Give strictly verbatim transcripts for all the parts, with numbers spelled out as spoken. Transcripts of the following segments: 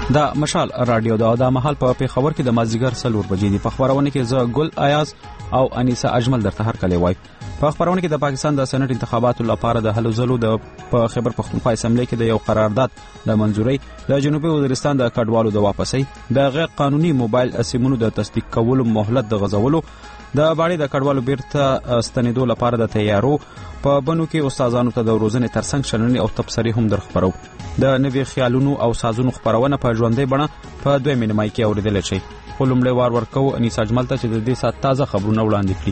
دا مشال رادیو دا د محل په پیښور کې د مازیګر څلور بجې دی. په خبرونه کې زه ګل ایاز او انیسه اجمل درته هر کله وای. په خبرونه کې د پاکستان د سېنات انتخاباتو لپاره د هلو ځلو د خیبر پختونخوا اسمبلی کې د یو قرارداد د منځوري د جنوبي وزیرستان د کډوالو د واپسۍ د غیر قانوني موبایل سیمونو د تصدیق کولو مهلت د غزولو د باندې د کډوالو بیرته ستنیدو لپاره د تیارو په بنو کې استادانو ته د روزنې ترڅنګ شننې او تبصرې هم درخبرو. د نوي خیالونو او سازونو خبرونه په ژوندۍ بڼه په دوه مینمای کې اوریدل شي. خو لومړی وار ورکو انیس اجمل ته چې د دې سات تازه خبرونه وړاندې کړي.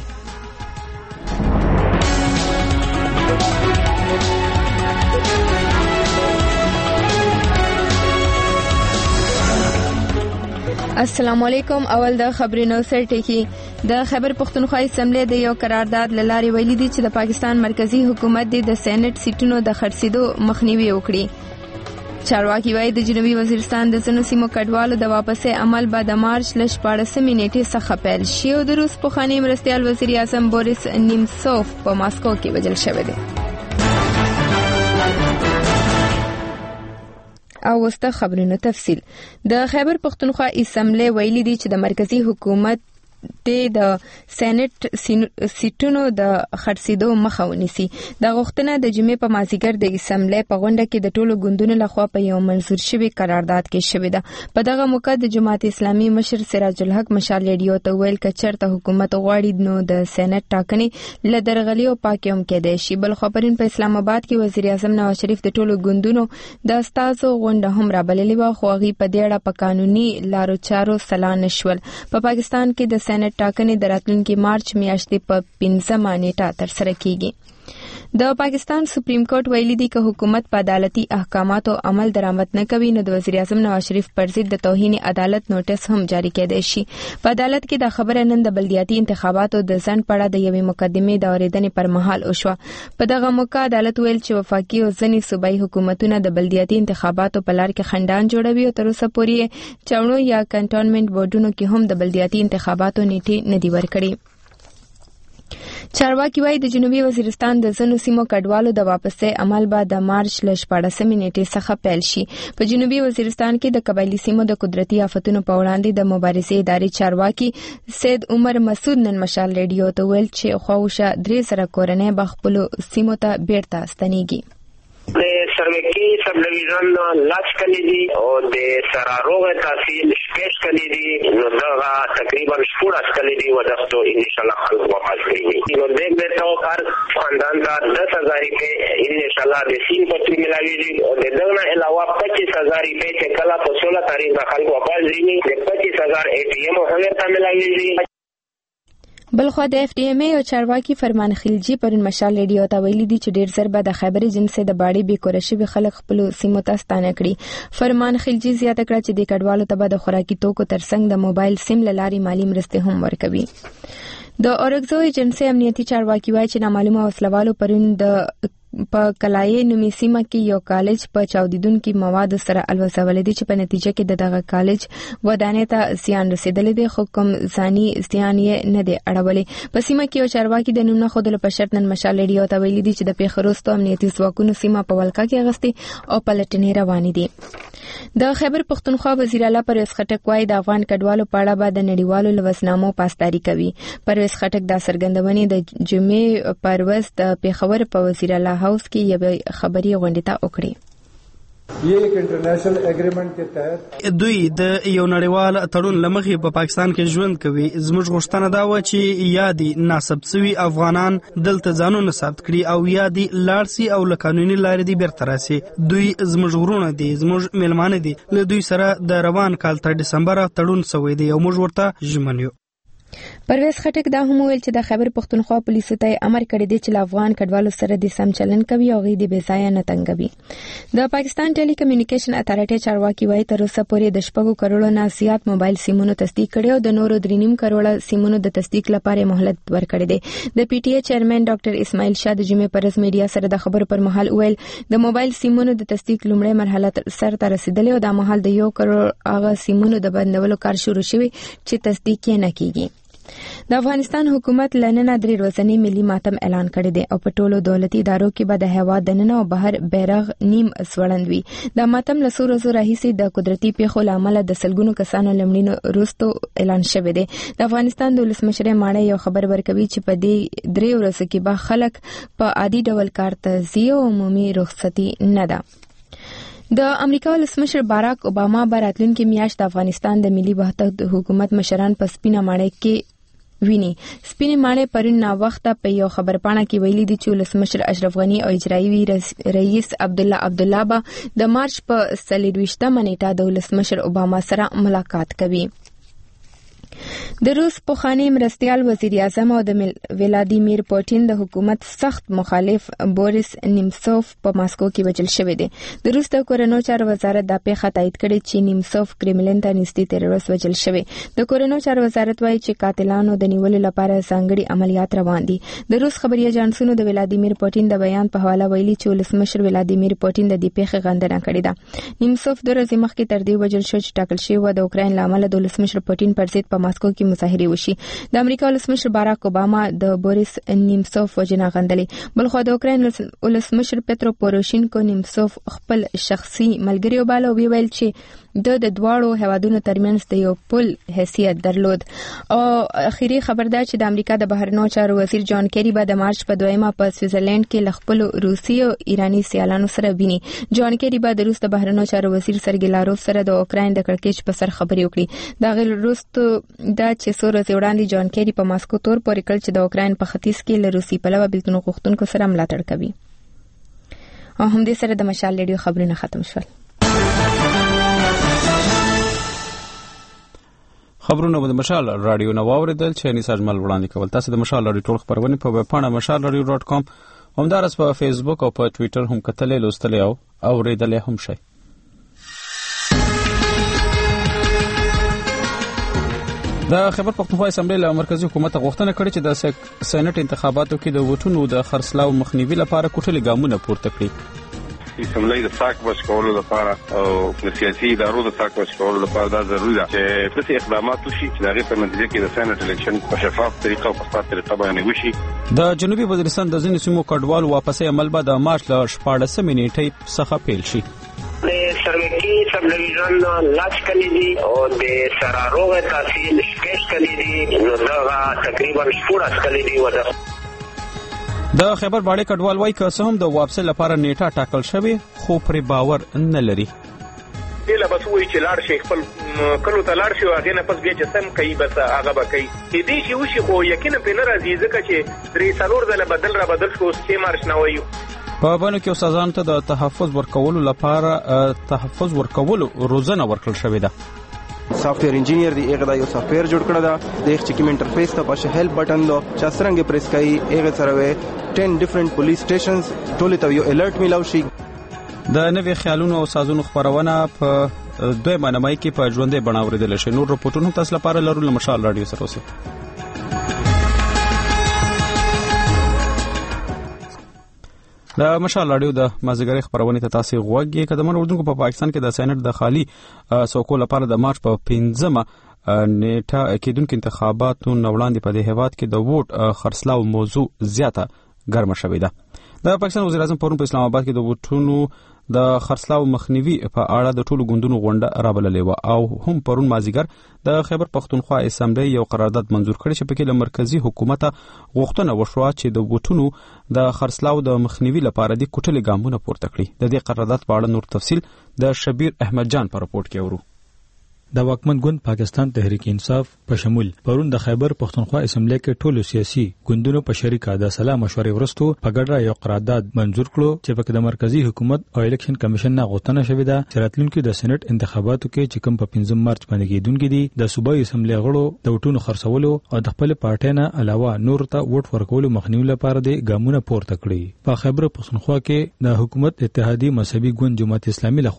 السلام علیکم. اول د خبرونو سرټکی. د خیبر پختونخوا اسمبلی د یو قرارداد لاري ویلي دي چې د پاکستان مرکزی حکومت د سېنات سیټونو د خرڅېدو مخنیوي وکړي. چارواکي وايي د جنوبي وزیرستان د ځینو سیمو کډوالو د واپسې عمل به د مارچ ل شپاړسمې نیټې څخه پیل شي او د روس پخوانی مرستیال وزیر اعظم بوریس نیمسوف په ماسکو کې وژل شوی دی. او وسته خبرونه تفصیل. د خیبر پختونخوا اسمبلی ویلي دي چې د مرکزی حکومت د سېنات سیټونو د خرڅېدو مخه ونیسي. د غوښتنه د جمعې په مازیګر د اسمبلی په غونډه کې د ټولو ګوندونو لخوا په یو منظور شوی قرارداد کې شوې ده. په دغه موقع د جماعت اسلامي مشر سراج الحق مشال ریډیو ته ویل چې چرته حکومت غواړي نو د سېنات ټاکنې له درغلي او پاکي هم کېدای شي. بل خبرین په اسلام آباد کې وزیر اعظم نواز شریف د ټولو ګوندونو د استازو غونډه هم رابللې و خو هغه په دې اړه په قانوني لارو چارو سلا نشول. په پاکستان کې د سېنات ټاکنې د راتلونکي مارچ میاشتې په پنځمه نیټه ترسره کیږي. د پاکستان سپریم کورټ ویلي دی چې حکومت په عدالتي احکاماتو عمل درآمد نه کوي نو د وزیر اعظم نواز شریف پر ضد د توهین عدالت نوټس هم جاری کېدای شي. په عدالت کې د خبره نن د بلدیاتي انتخاباتو د ځنډ په اړه د یوې مقدمې د اورېدنې پر مهال وشوه. په دغه موقع عدالت ویل چې وفاقي او ځینې صوبایي حکومتونه د بلدیاتي انتخاباتو په لار کې خنډان جوړوي او تر اوسه پورې چاونو یا کنټونمنت بورډونو کې هم د بلدیاتي انتخاباتو نیټې نه دي ورکړي. چارواکي وايي د جنوبي وزیرستان د ځینو سیمو کډوالو د واپسې عمل به د مارچ ل شپاړسمې نیټې څخه پیل شي. په جنوبي وزیرستان کې د قبایلی سیمو د قدرتي آفتونو په وړاندې د مبارزې ادارې چارواکي سید عمر مسعود نن مشال ریډیو ته ویل چې خواوشه درې زره کورنۍ به خپلو سیمو ته بیرته ستنېږي. د سروکی سب ډیویژن لاس کلی دي او د سراروغ تحصیل شپږ کلی دي نو دا تقریبا شپږ کلی دي ودستو ان شاء الله خلق واپس کیږي. نو دیکھ دیتا ہوں ہر خاندان کا دس ہزار روپے ان شاء اللہ د سین پتری ملاوي دي او دغه علاوه پچیس ہزار روپے چې کله په سولہ تاریخ د خلق واپس دي د پچیس ہزار اے ٹی ایم هم ته ملاوي دي. بلخو د اف ډي ایم ای او چارواکي فرمان خلجی پرون مشال ریډیو ته ویلي دي چې ډیر زر به د خیبر جنسه د باړې به کور شي خلک خپل سیمو ته ستانه کړي. فرمان خلجی زیاته کړه چې د کډوالو ته د خوراکي توکو ترڅنګ د موبایل سیم لاري مالی مرسته هم ورکوي. د اورګزو ایجنسی امنیتي چارواکي وایي چې نامعلومه وسلوالو پرون د په کلای نومي سیمه کې یو کالج په چاودیدونکو موادو سره الوزول دي چې په نتیجه کې د دغه کالج ودانې ته زیان رسیدلی دی خو کوم ځاني زیان یې نه دی اړولې. په سیمه کې یو چارواکي د نوم خودلو په شرط نن مشال ریډیو ته ویلي دي چې د پیښروستو امنیتي ځواکونو سیمه په ولکه کې اغستې او پلټنې روانې دي. د خیبر پختونخوا وزیر اعلی پرویز خټک وايي د افغان کډوالو په اړه به د نړیوالو لوسنامو پاسداري کوي. پرویز خټک دا څرګندونې د جمعې پر ورځ د پیښور په وزیر اعلی هاوس کې یو خبري غونډه ته وکړي. یہ ایک انټرنیشنل اګریمنٹ کے تحت دوی د یو نړیوال تړون لمخې په پاکستان کې ژوند کوي. زموږ غوښتنه دا و چې یا دي ناسب سوي افغانان دلته ځانونه ثبت کړي او یا دي لارسي او له قانوني لارې دي بیرته راسي. دوی زموږ ورونه دي، زموږ میلمانه دي. له دوی سره د روان کال تر ډسمبر تړون شوی دی او موږ ورته ژمن یو. پرویز خټک دا هم ویل چې د خیبر پختونخوا پولیسو ته امر کړی دی چې له افغان کډوالو سره د سم چلن کوي او غي د بېځایه نه تنګوي. د پاکستان ټیلی کمیونیکیشن اتھارټي چارواکي وايي تر اوسه پورې د شپږو کروڑو نه زیات موبایل سیمونو تصدیق کړي او د نورو درې نیم کروڑه سیمونو د تصدیق لپاره مهلت ورکړی دی. د پی ټی ای چیرمن ډاکټر اسماعیل شاه د جمعې پر ورځ میډیا سره د خبرو پر مهال ویل د موبایل سیمونو د تصدیق لومړی مرحله سر ته رسیدلې او د مهال د یو کروڑ هغه سیمونو د بندولو کار شروع شوی چې تصدیق یې نه کیږي. د افغانستان حکومت لننه درې ورځنی ملي ماتم اعلان کړی دی او په ټولو دولتي ادارو کې به د هیواد دننه او بهر بیرغ نیم سوړند وي. د ماتم له څو ورځو راهیسې د قدرتي پیښو له امله د سلګونو کسانو لمړینو وروسته اعلان شوی دی. د افغانستان د ولسمشر ماڼۍ یو خبر ورکوي چې په دې درې ورځو کې به خلک په عادي ډول کار ته ځي او عمومي رخصتي نه ده. د امریکا ولسمشر باراک اوباما به راتلونکي میاشت د افغانستان د ملي وحدت حکومت مشران په سپینه ماڼۍ کې ویني. سپینه ماڼۍ پرون نا وخته په یو خبرپاڼه کې ویلي دي چې ولسمشر اشرف غنی او اجرایي رئیس عبدالله عبدالله به د مارچ په څلرویشتمه نیټه د ولسمشر اوباما سره ملاقات کوي. د روس پخوانی مرستیال وزیر اعظم او د ولادیمیر پوتین د حکومت سخت مخالف بوریس نیمسوف په ماسکو کې وژل شوی دی. د روس د کورونو چارو وزارت د پیښه تایید کړې چې نیمسوف کرملین ته نږدې تیروریست وژل شوی. د کورونو چارو وزارت وایي چې قاتلانو د نیولو لپاره ځانګړي عملیات روان دي. د روس خبري اژانسونو د ولادیمیر پوتین د بیان په حواله ویلي چې ولسمشر ولادیمیر پوتین د دې پیښې غندنه کړې ده. نیمسوف د ورځې مخکې تر دې وژل شو چې ټاکل شوی و د اوکراین لامل د ولسمشر پوتین پر ضد په ماسکو کې مظاهره وشي. د امریکا ولسمشر باراک اوباما د بوریس نیمسوف وژنه غندلې. بلخو د اوکراین ولسمشر پترو پوروشینکو نیمسوف خپل شخصي ملګری وباله او ویل چې د د دواړو هیوادونو ترمنځ د یو پل حیثیت درلود. او اخیری خبر ده چې د امریکا د بهرنیو چارو وزیر جان کیری به د مارچ په دویمه په سویټزرلند کې ل خپل روسي او ایراني سیالانو سره ویني. جان کیری به د روس د بهرنیو چارو وزیر سرګی لاروف سره د اوکراین د کړکېچ په سر خبرې وکړي. دا غیر روستو دا چې څو ورځې وړاندې جان کیری په ماسکو تور پورې کړ چې د اوکراین په ختیځ کې له روسي پلوه بیلتون غوښتونکو سره ملاتړ کوي. او هم دې سره د مشال ریډیو خبرونه ختم شول. خبرونه به د مشال رادیو نو اوریدل چې انیس اجمل وړاندې کول. تاسو د مشال رادیو ټول خبرونه په ویب پاڼه مشال رادیو ډاټ کام همدارس په فیسبوک او په ټوئیټر هم کتلې لوستلې او اوریدلې هم شي. د خیبر پختونخوا اسمبلی له مرکزی حکومت غوښتنه کړې چې د سېنات انتخاباتو کې د ووټونو د خرڅلاو مخنیوي لپاره کوټلې ګامونه پورته کړي. اسمبلی د ساک بچ کولو لپاره او د سیاسي ادارو د ساک بچ کولو لپاره دا ضروري ده چې څه اقدامات وشي چې هغه په نتیجه کې د سېنات الیکشن په شفاف طریقه او په سپارت طریقه باندې وشي. د جنوبي وزیرستان د ځینو سیمو کډوال واپسې عمل به د مارچ له شپاړسمې نیټې څخه پیل شي. د سروکی سب ډیویژن لاس کلیدي او د سراروغ تحصیل شپږ کلیدي نو دا تقریبا شپږ کلیدي ودا. د خیبر باړې کډوال وایي که څه هم د واپسې لپاره نیټه ټاکل شوې خو پرې باور نه لري. دله بس وایي چې لاړ شي خپل کلو ته لاړ شي او هغې نه پس بیا چې سم کوي بس هغه به کوي. کېدای شي وشي خو یقینا پرې نه راځي ځکه چې درې څلور ځله بدل را بدل شو اوس چې مارچ نه وایو. په بانو کې استادانو ته د تحفظ ورکولو لپاره تحفظ ورکولو روزنه ورکړل شوې ده. سافټویر انجینیر دی هغه د یو سافټویر جوړ کړی دا د چې کوم انټرفیس ته پښه هیلپ بٹن دو چې څنګه پریس کوي هغه سره ټن ډیفرنٹ پولیس سټیشنز ټول ته یو الرټ میلاو شي. د نوې خیالونو او سازونو خبرونه په دوی منمای کې په ژوندې بڼه اوریدل شي. نور رپورټونه تاسو لپاره لرو له مشال رادیو سره اوسئ. د مشال رادیو د مازیګری خبرونه ته تاسو غوږی کدمن اردوونکو په پاکستان کې د سېنات د خالی څوکو لپاره د مارچ په پنځمه نیټه کېدونکو انتخاباتو وړاندې په دې هیواد کې د ووټ خرڅلاو موضوع زیاته ګرمه شوې ده. د پاکستان وزیر اعظم پرون په اسلام آباد کې د ووټونو د خرڅلاو مخنیوي په اړه د ټولو ګوندونو غونډه رابللې و او هم پرون مازیګر د خیبر پختونخوا اسمبلی یو قرارداد منزور کړی چې پکې له مرکزی حکومت غوښتنه وشوه چې د ووټونو د خرڅلاو د مخنیوي لپاره د کوټلې ګامونه پورته کړي. د دې قرارداد په اړه نور تفصیل د شبیر احمد جان په رپورت کې اورو. د واکمن ګوند پاکستان تحریک انصاف په شمول پرون د خیبر پختونخوا اسمبلی کې ټولو سیاسي ګوندونو په شریکه د سلا مشورې ورستو په ګډه یو قرارداد منزور کړو چې پکې د مرکزی حکومت او الیکشن کمیشن نه غوښتنه شوې ده چې راتلونکي د سېنات انتخاباتو کې چې کوم په پنځم مارچ باندې کېدونکي دي د صوبایي اسمبلی غړو د وټونو خرڅولو او د خپل پارټۍ نه علاوه نور ته ووټ ورکولو مخنیوي لپاره د ګامونه پورته کړي. په خیبر پختونخوا کې د حکومت اتحادیه مذهبي ګوند جماعت اسلامي لخوا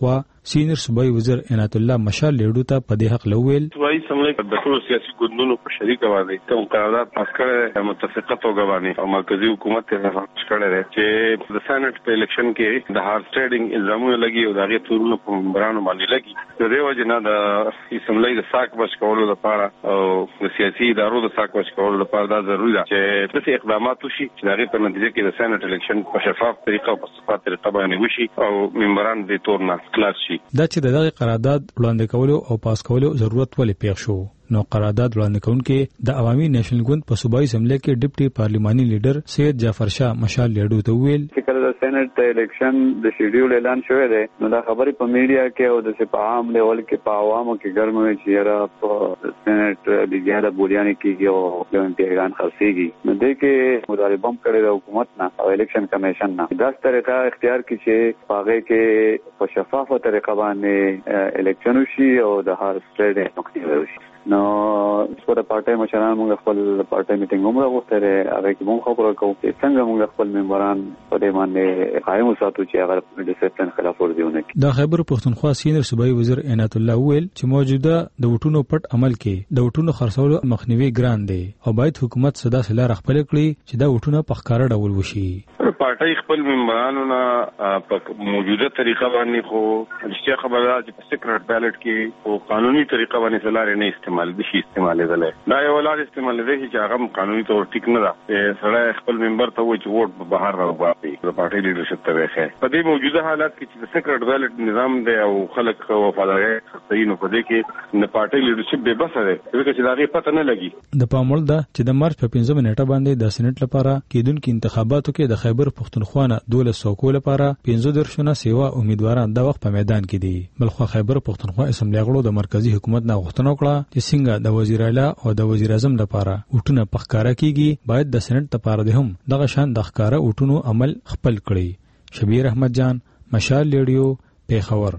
سینیئر صوبایي وزیر عنایت الله مشال لیډو ته په دې حق لویل صوبایي اسمبلی د ټولو سیاسي ګوندونو په شریکه باندې کوم قرارداد پاس کړی متفقه توګه باندې او مرکزی حکومت ته راځي کړی چې د سېنات په الیکشن کې د هارس ټریډینګ الزامونه لګي او د هغه تورونو په ممبرانو باندې لګي د دې وجه نه د اسمبلی د ساک بچ کولو لپاره او د سیاسي ادارو د ساک بچ کولو لپاره دا ضروري ده چې داسې اقدامات وشي چې هغه په نتیجه کې د سېنات الیکشن په شفاف طریقه او په شفاف طریقه باندې وشي او ممبران د تور نه خلاص شي. دا چې دغه قرارداد وړاندې کولو او پاس کولو ضرورت ولې پیښ شو نو قرارداد وړاندې کوونکې د عوامي نېشنل ګوند په صوبایي اسمبلی کې ډیپټي پارلیماني لیډر سید جعفر شاه مشال لیډو ته ویل چې کله د سېنات الیکشن د شیډیول اعلان شوی دی نو دا خبرې په میډیا کې او د په عام لیول کې په عوامو کې ګرمه چې را په سېنات لګیا د بولیانې کېږي او د امتحان خاصيږي نو دې کې مطالبه هم کړې د حکومت نه او الیکشن کمیشن نه دا طریقه اختیار کړي چې هغه کې په شفافه طریقه باندې الیکشن وشي او د هر سټیټ مخنیوي وشي. نو سپورت پارټي مشران موږ خپل پارټي میټینګ هم راغوښتره هغه کې موږ خبرو کوو چې څنګه موږ خپل ممبران په دې باندې قائم وساتو چې هغه د ډیسپلین خلاف ورزي ونه کړي. د خیبر پښتونخوا سینیئر صوبایي وزیر عنایت الله ویل چې موجوده د وټونو پټ عمل کې د وټونو خرڅولو مخنیوي ګران دی او باید حکومت صدا سلا خپل کړي چې دا وټونه په ښکار ډول وشي. پارټي خپل ممبرانو نه په موجوده طریقه باندې خو چې خبره چې په سیکرټ بیلټ کې او قانوني طریقه باندې سلاره نه استعمال د شي استعمال دي دا یو ولادت استعمال دي چې هغه قانوني تور ټیک نه ده سره خپل ممبر ته وایي چې ووټ په بهر راوړي د پارټي لیډرشپ ته وایي په دې موجوده حالات کې چې د سیکرټ بیلټ نظام دی او خلک وفاداري خصينو په دې کې د پارټي لیډرشپ به بس ده چې دا غي پته نه لګي. د پامول ده چې د مارچ په پنځمه نیټه باندې د سېنات لپاره کېدونکو انتخاباتو کې د خیبر پښتونخوا نه دولس سوکو لپاره پنځه درشونه سیوا امیدواران د وخت په میدان کې دي. بلخو خیبر پښتونخوا اسمبلی غړو د مرکزی حکومت نه غوښتنه وکړه چې څنګه د وزیر اعلی او د وزیر اعظم لپاره وټونه پخکارا کیږي باید د سېنات لپاره د هم دغه شان د ښکارا وټونو عمل خپل کړي. شبیر احمد جان مشال لیډیو پیښور.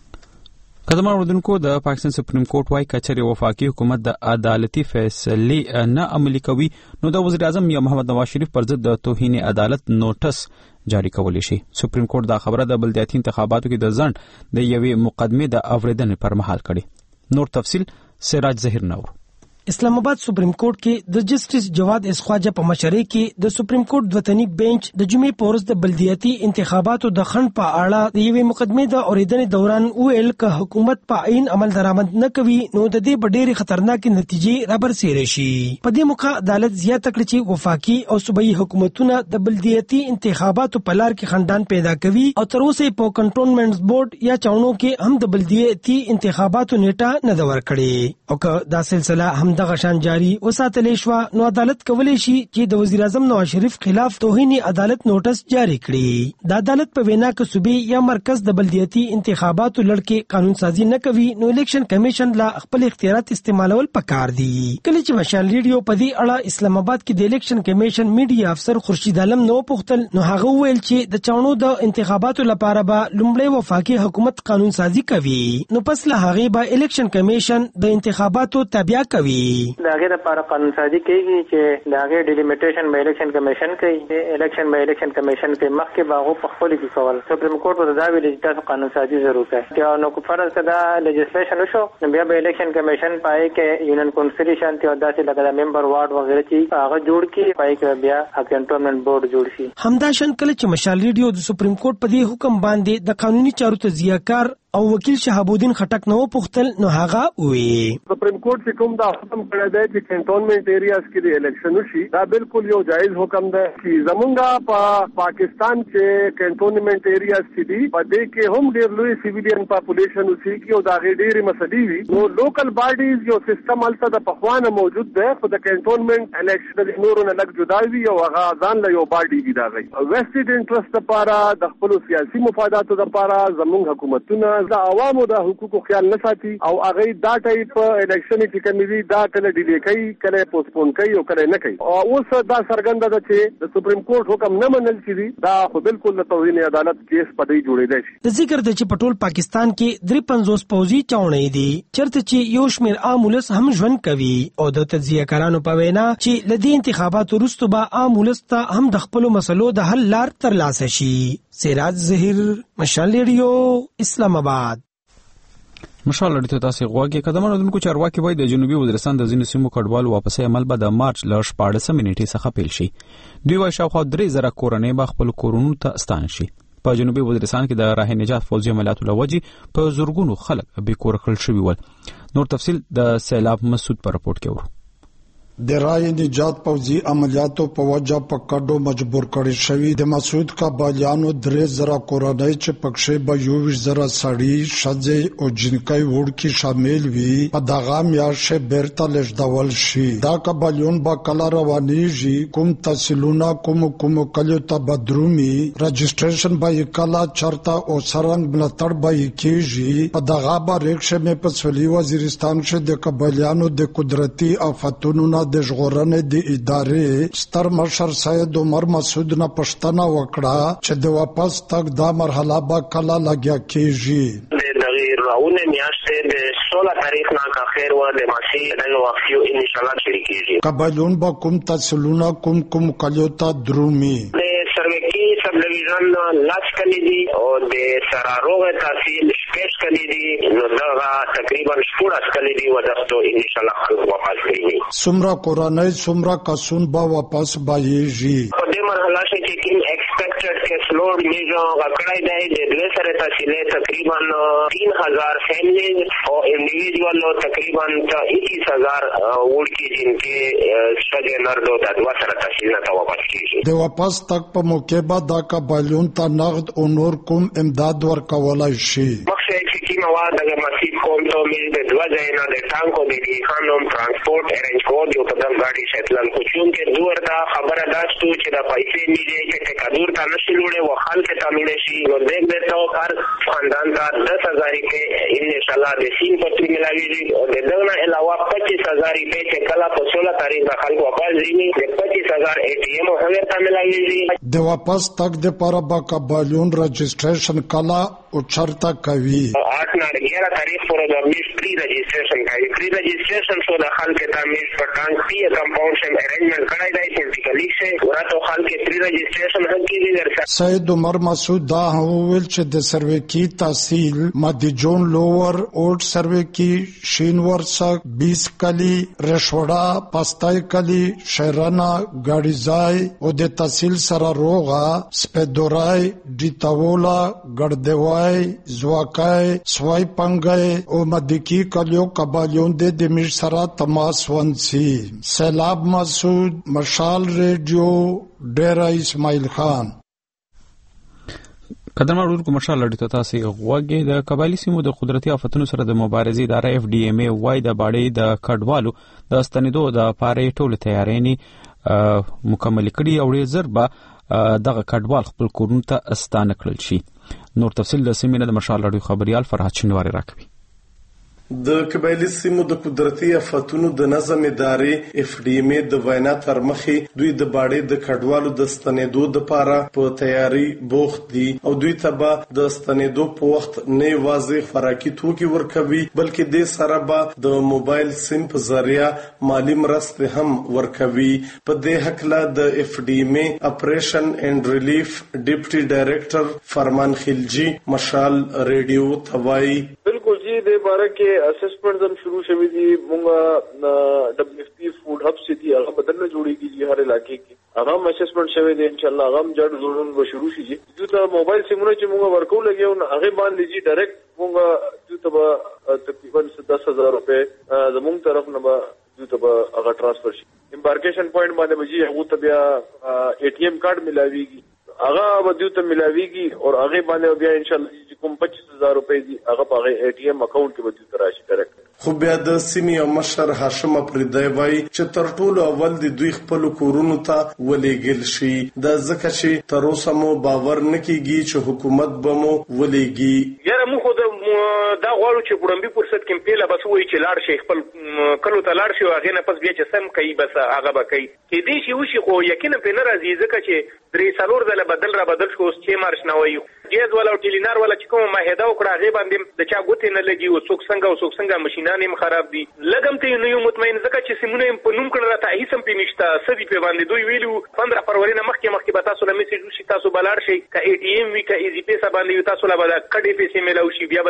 قدمه اردوونکو د پاکستان سپریم کورټ وايي کچري وفاقي حکومت د عدالتي فیصلې نه عملي کوي نو د وزیر اعظم یا محمد نواز شریف پر ضد د توهین عدالت نوټس جاری کولی شي. سپریم کورټ دا خبره د بلدیاتي انتخاباتو کې د ځنډ د یوې مقدمې د اوریدنې پر مهال کړي. نور تفصیل سراج ظهیر نور. اسلام آباد سپریم کورټ کې د جسټس جواد اسخواجه په مشرۍ کې د سپریم کورټ وطني بنچ د جمعې په ورځ د بلدیاتي انتخاباتو د خنډ په اړه د یوې مقدمې د اوریدنې دوران ویل ک حکومت په عین عمل درآمد نه کوي نو د دې ډېرې خطرناکې نتیجې رابرسېره شي. په دې موقع عدالت زیاته کړې چې وفاقي او صوبایي حکومتونه د بلدیاتي انتخاباتو په لار کې خندان پیدا کوي او تر اوسه په کنټرولمنټس بورډ یا چاونو کې هم د بلدیاتي انتخاباتو نیټه نه دور کړي او که دا سلسله هم دغه شان جاری وساتلې شو نو عدالت کولی شي چې د وزیر اعظم نواز شریف خلاف توهینی عدالت نوټس جاری کړي. د عدالت په وینا کې صوبې یا مرکز د بلدیاتي انتخاباتو لړ قانون سازي نه کوي نو الیکشن کمیشن لا خپل اختیارات استعمالول پکار دي. کله چې مشال لیډیو په دې اړه اسلام آباد کې د الیکشن کمیشن میډیا افسر خورشید عالم نو پوښتل نو هغه ویل چې د چاونو د انتخاباتو لپاره به لومړی وفاقي حکومت قانون سازي کوي نو پس له هغه به الیکشن کمیشن د انتخاباتو تابع کوي. داغه لپاره قانون سازي کیږي چې داغه ډیلیمیټیشن به الیکشن کمیشن کوي الیکشن به الیکشن کمیشن کې مخکې باغو په خپل کې کول سپریم کورټ ته دا ویل چې تاسو قانون سازي ضرورت ہے چې نو کو فرض کدا لیجسلیشن وشو نو بیا به الیکشن کمیشن پای کې یونین کونسل شانتي او داسې لګا ممبر وارد وغیرہ چې هغه جوړ کی پای کې بیا کنټرولمنٹ بورډ جوړ شي. همداشن کله چې مشال لیډیو د سپریم کورټ په دې حکم باندې د قانوني چارو تجزیه‌کار او وکیل شهاب الدین خټک نو پوښتل نو هغه وی سپریم کورټ چې کوم دا حکم کړی دی چې کنټونمنت ایریاز کې د الیکشن وشي دا بالکل یو جایز حکم دی چې زمونږه په پاکستان کې کنټونمنت ایریاز چې دي په دې کې هم ډېر لوی سیویلین پاپولیشن اوسېږي او دا ډېرې مسلې وي نو لوکل باډیز یو سیستم هلته د پخوانه موجود دی خو د کنټونمنت الیکشن د نورو نه لږ جدا وي او هغه ځان له یو باډي وي د هغې ویسټډ انټرسټ لپاره د خپلو سیاسي مفاداتو لپاره زمونږ حکومتونه د عوامو د حقوقو خیال نه ساتي او هغه دا ټایپ الیکشن چې کوم وی دا کله ډیلی کوي کله پوسټپون کوي او کله نه کوي او اوس دا څرګنده ده چې د سپریم کورټ حکم نه منل کیږي دا خو بالکل د توهین عدالت کیس پدې جوړېدای شي. د ذکر د چې پټول پاکستان کې درې پنځوس پوځي چاونې دي چرته چې یو شمیر عامولس هم ژوند کوي او د تجزیه کارانو په وینا چې لدی انتخاباتو وروسته به عامولس ته هم د خپل مسلو د حل لار ترلاسه شي. سراج ظهیر مشال لیډیو اسلام آباد. مشال لري تاسو غواګه قدمونو دونکو چارواکي وای د جنوبي وزیرستان د ځینو سیمو کډوالو واپسې عمل به د مارچ ل شپاړسمه نیټې څخه پیل شي. دوی وايي شاوخوا درې زره کورنۍ به خپل کورونو ته ستانه شي. په جنوبي وزیرستان کې د راه نجات فوجي عملیاتو لوجي په زورګونو خلک به کور کړل شوی ول. نور تفصيل د سیلاب مسعود پر رپورت کې ورو. د رای نجات پوځي عملیاتو په وجه په کډو مجبور کړی شوی د مسعود قبایلیانو درې زره کورنۍ چې پکښې به یو ویشت زره سړي ښځې او جنکۍ وړکي شامل وي په دغه میاشتې بیرته لیږدول شي. دا قبایلیون به کله روانیږي، کوم تحصیلونه کوم کوم کلیو ته به درومي، رجسټریشن به یې کله چېرته او څرنګه ملاتړ به یې کېږي. په دغه باریکښې مې په سویلي وزیرستان کښې د قبایلیانو د قدرتي آفتونو نه د ژغورنې د ادارې ستر مشر سید عمر مسعود نه پوښتنه وکړه چې د واپس تګ دا مرحله به کله لګیا کېږي. د راونه میاشتې د سوله تاریخ نه کا خیر و د ماشي د وقفیو ان شاء الله شریکېږي. قبایلون به کوم تحصیلونه کوم کوم کلیو ته درومي. سروکی سب ډیویژن لاس کلی دي او د سراروغ تحصیل شپږ کلی دي نو دا تقریبا شپږ کلی دي ودستو ان شاء الله خلک واپس کیږي. څومره کورنۍ څومره کسون به واپس بایږي. په دې مرحله کې کوم ایکسپیکټډ کیس لوډ میجو غکړای دی د دوه سره تحصیل تقریبا तीन हजार फैमिली और इंडिविजुअल तकरीबन इक्कीस हजार वोट जिनके सगे नर्दो दवा सर तहसील न वापस कीजिए. د واپس تک په موقع به دا قبایلیون ته نقد او نور کوم امداد ورکولای شي. مخکې چې مواد د مسیب کوم ته مې د دوا ځایونه د ټانکو د خانوم ترانسپورت ارنج کو دی په دغه गाड़ी شتلن کو چې دوه دا خبره داستو چې د پیسې میږي چې کډور ته نشي لوړې و خلک ته لوړې شي نو دغه د تو هر خاندان ته दस हजार रुपए इंशाल्लाह د سین پټي ملاويږي او دغه علاوه पच्चीस हजार रुपए چې کله په सोलह तारीख د خلکو واپس دي د पच्चीस हजार اے ټی ایم هغه ته ملاويږي. د واپس تک د پر با قبایلیون رجسٹریشن کلا او چرتا کوي. आठ نه ग्यारह तारीख پر د میش پری رجسٹریشن کوي. پری رجسٹریشن شو د خلک ته میش په ټانک پی کمپاوند شم ارینجمنٹ کړای دی چې کلیک شه ورته خلک پری رجسٹریشن هم کیږي درته. سید عمر مسعود دا ویل چې د سروې کی تحصیل مدی جون لوور اوټ سروې کی شینور سک بیس کلی رشوڑا پستای کلی شیرانا ګاډیزای او د تحصیل سره روغا سپیدورای ډیتاولا ګړدوای زواکای سوای پنګای او مدکی کلیو قبایلیون د میر سره تماس ونسی. سیلاب مسعود مشال ریډیو ډیرا اسماعیل خان. قدرمن اورونکو مشال لړ ته تاسو غوږی د قبایلی سیمو د قدرتي آفتونو سره د مبارزې اداره اف ډي ام ای وای د باړې د کډوالو د استنیدو د پاره ټول تیارېنی مکمل کړي او ډیر زر به دغه کډوال خپل کورونو ته استانه کړل شي. نور تفصيل د سیمینه د مشال لړ خبريال فرحت شنواری راکوي. د قبایلی سیمو د قدرتي آفتونو د نظم ادارې اف ډي ام د وینا تر مخې دوی د باړې د کډوالو د ستنېدو د پاره په تیاری بوخت دي او دوی ته به د ستنېدو په وخت نه واضح خوراکي توکي ورکوي بلکې د سره به د موبایل سیم په ذریعہ مالی مرسته هم ورکوي. په دې حق لا د اف ډي ام اپریشن اینڈ ریلیف ډیپټي ډایریکټر فرمان خلجی مشال ریډیو توای بالکل جی د باره کې اسسمنټ هم شروع شوی دی. مونږه ډبلیو اف پی فوډ هب سيتي هغه بدلنه جوړیږي جی هر علاقې کې هغه اسسمنٹ شوی دی. ان شاء الله هغه جوړ زورون به شروع شي. چې ته موبایل سیمونه چې مونږه ورکو لګیو هغه باندې جی ډایرکټ مونږه چې ته تقریبا دس هزار روپے زموږ طرف نه به ته به هغه ټرانسفر شي. امبارکیشن پوینټ باندې به جی هغه ته بیا اے ټی ایم کارت ملاويږي هغه به دیو ته ملاويږي او هغه باندې بیا ان شاء الله کوم पच्चीस हज़ार روپے دي هغه په اے ټی ایم اکاؤنٹ کې به دیو راشي ډایرکټ. خو بیا د سیمې او مشر هاشم افریدی وای چې تر ټولو اول د دوی خپل کورونو ته ولېګل شي د ځکه چې تر اوسه مو باور نکېږي چې حکومت به مو ولېږي. یاره مو خو دا غواړو چې ګړمبي فرصت کې پیله بس وایي چې لاړ شي خپل کلو ته لاړ شي او هغه نه پس بیا چې سم کوي بس هغه به کوي کې دې شي وشي خو یقینا په نه راځي ځکه چې درې څلور ځله بدل را بدل شو چې مارش نه وایي جیز ولا ټیلینار ولا چې کوم معاهده وکړه هغه باندې د چا ګوتې نه لګي او څوک څنګه او څوک څنګه ماشینان هم خراب دي لګم ته نو مطمئن ځکه چې سیمونه په نوم کړه ته هیڅ هم پینشته سدي په باندې دوی ویلو پندرہ فروری نه مخکې مخکې به تاسو له میسج وشي تاسو بلار شي ک اے ټی ایم وی ک ای زی پی سره باندې تاسو له بل کډې پیسې ملو شي بیا به درته نور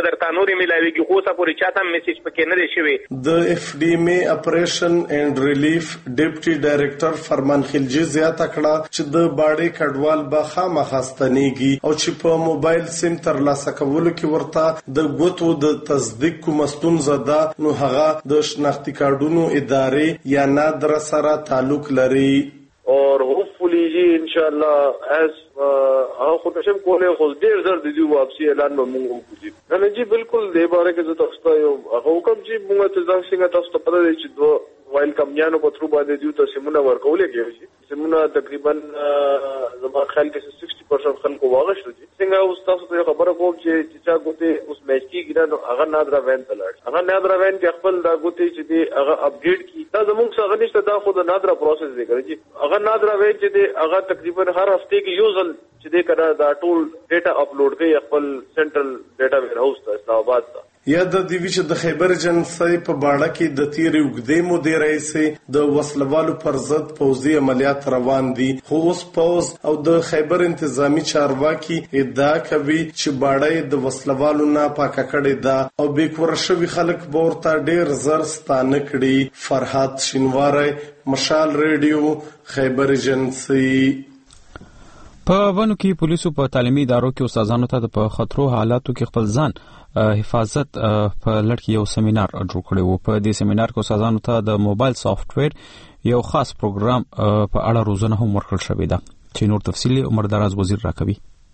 پورې ملاويږي خو څه پورې چاته میسج پکې نه دی شوی. د اف ډي ام اپریشن اینڈ ریلیف ډیپټي ډایریکټر فرمان خلجی زیاته کړه چې د باډي کډوال به خامخاستنیږي او چې په موبایل سیم تر لاسه کولو کې ورته د ګوتو د تصدیق کوم ستونزه ده نو هغه د شناختی کارډونو ادارې یا نادر سره تعلق لري. اور ہوپفلی جی انشاءاللہ ایز هغه خو نشم کولای خو ډیر زر د دې واپسی اعلان به موږ وکړو. نه جی بالکل د باره کې زه تاسو ته یو هغه حکم چې موږ ته ځکه تاسو ته پته دی چې دوه وایل کمپنیانو په ترو باندې دیو ته سیمونه ورکولې کېږي. سیمونه تقریبا زما خیال کې شصت پرسنټ خلکو واغښتل دي. څنګه اوس تاسو ته خبره کوم چې چې چا ګوته اوس میچ کېږي نو هغه نادرا وین ته لاړ. هغه نادرا وین کې خپل دا ګوته چې دی هغه اپډیټ کی دا زموږ څنګه نشته دا خو د نادرا پروسس دی کوي. هغه نادرا وین چې دی هغه تقریبا هر هفته کې یو ځل چې دی کړه دا ټول ډیټا اپلوډ کوي خپل سنټرل ډیټا ویر هاوس ته اسلام آباد ته. یا د دیوی چې د خیبر جنسي په باړه کې د تیرې وګدې مودې رئیس د وسلوالو پر ضد پوځي عملیات روان دي. خو اوس پوز او د خیبر انتظامی چارواکي ادعا کوي چې باړه د وسلوالو نه پاکه کړې ده او بیکور شوی خلک به ورته ډیر زر ستانه کړي. فرحات شینواری، مشال ریډیو، خیبر جنسي. په ونو کې پولیسو په تعلیمي ادارو کې استادانو ته په خطرو حالاتو کې خپل ځان حفاظت په لړ کې یو سیمینار جوړ کړی وو. په دې سیمینار کې استادانو ته د موبایل سافټویر یو خاص پروګرام په اړه روزنه هم ورکړل شوې ده چې نور تفصیل عمر دراز وزیر راکوي.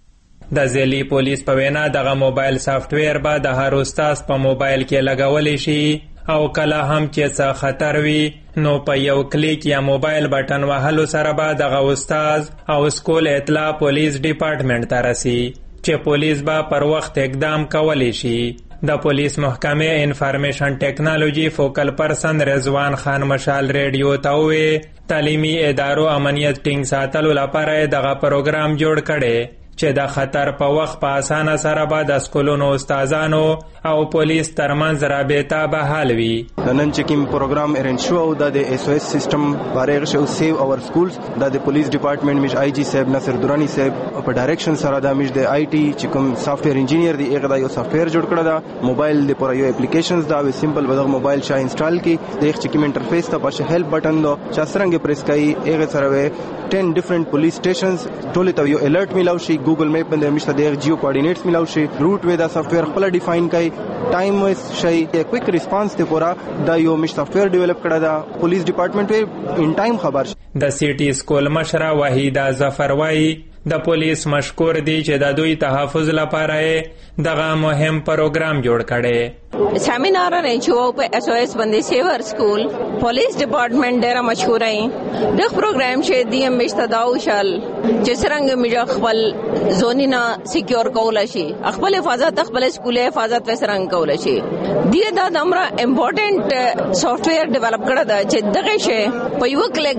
د ځلي پولیس په وینا دغه موبایل سافټویر به د هر استاد په موبایل کې لګولې شي او کله هم چې څه خطر وي نو په یو کلیک یا موبایل بټن وهلو سره به دغه استاد او سکول اطلاع پولیس ډپارټمنټ ته رسي چې پولیس به پر وخت اقدام کولی شي. د پولیس محکمې انفارمیشن ټیکنالوژي فوکل پرسن رضوان خان مشال ریډیو ته وویل تعلیمي ادارو امنیت ټینګ ساتلو لپاره دغه پروګرام جوړ کړي چې د خطر په وخت په اسانه سره به د سکولونو استادانو او پولیس ترمنځ رابطه بحال وي. نن چې کوم پروګرام ارنج شو او د ایس او ایس سیستم باره شو سیو اور سکولز د پولیس ډپارټمنټ مش آی جی صاحب ناصر دورانی صاحب په ډایریکشن سره د مش د آی ټي چې کوم سافټویر انجینیر دی هغه د یو سافټویر جوړ کړی دا موبایل د پر یو اپلیکیشنز دا وی سمپل بدغه موبایل شا انسټال کی د یک چې کوم انټرفیس ته پښه هیلپ بٹن دو چې څنګه پریس کوي هغه سره وي ټن ډیفرنٹ پولیس سټیشنز ټول ته یو الرټ میلاو شي ګوګل میپ باندې مشته د جیو کوارډینیټس میلاو شي روټ وی دا سافټویر خپل ډیفاین کوي ټایم ویس شي کویک ریسپانس ته پورا دا یو مش سافټویر ډیولپ کړی دا پولیس ډپارټمنټ ان ټایم خبر شي. د سیټي سکول مشره وحیده ظفر وای د پولیس مشکور دی چې د دوی تحفظ لپاره دغه مهم پروګرام جوړ کړي. سیمینار رنچو په ایس او ایس باندې سیور سکول پولیس ډپارټمنټ ډیر مشهور دی. د پروګرام چې دی هم مستداو شال چې څنګه میجا خپل زونینا سکیور کول شي خپل حفاظت خپل سکول حفاظت وسرنګ کول شي. دی دا دمره امپورټنٹ سافټویر ډیولپ کړه دا چې دغه شی په یو کلیک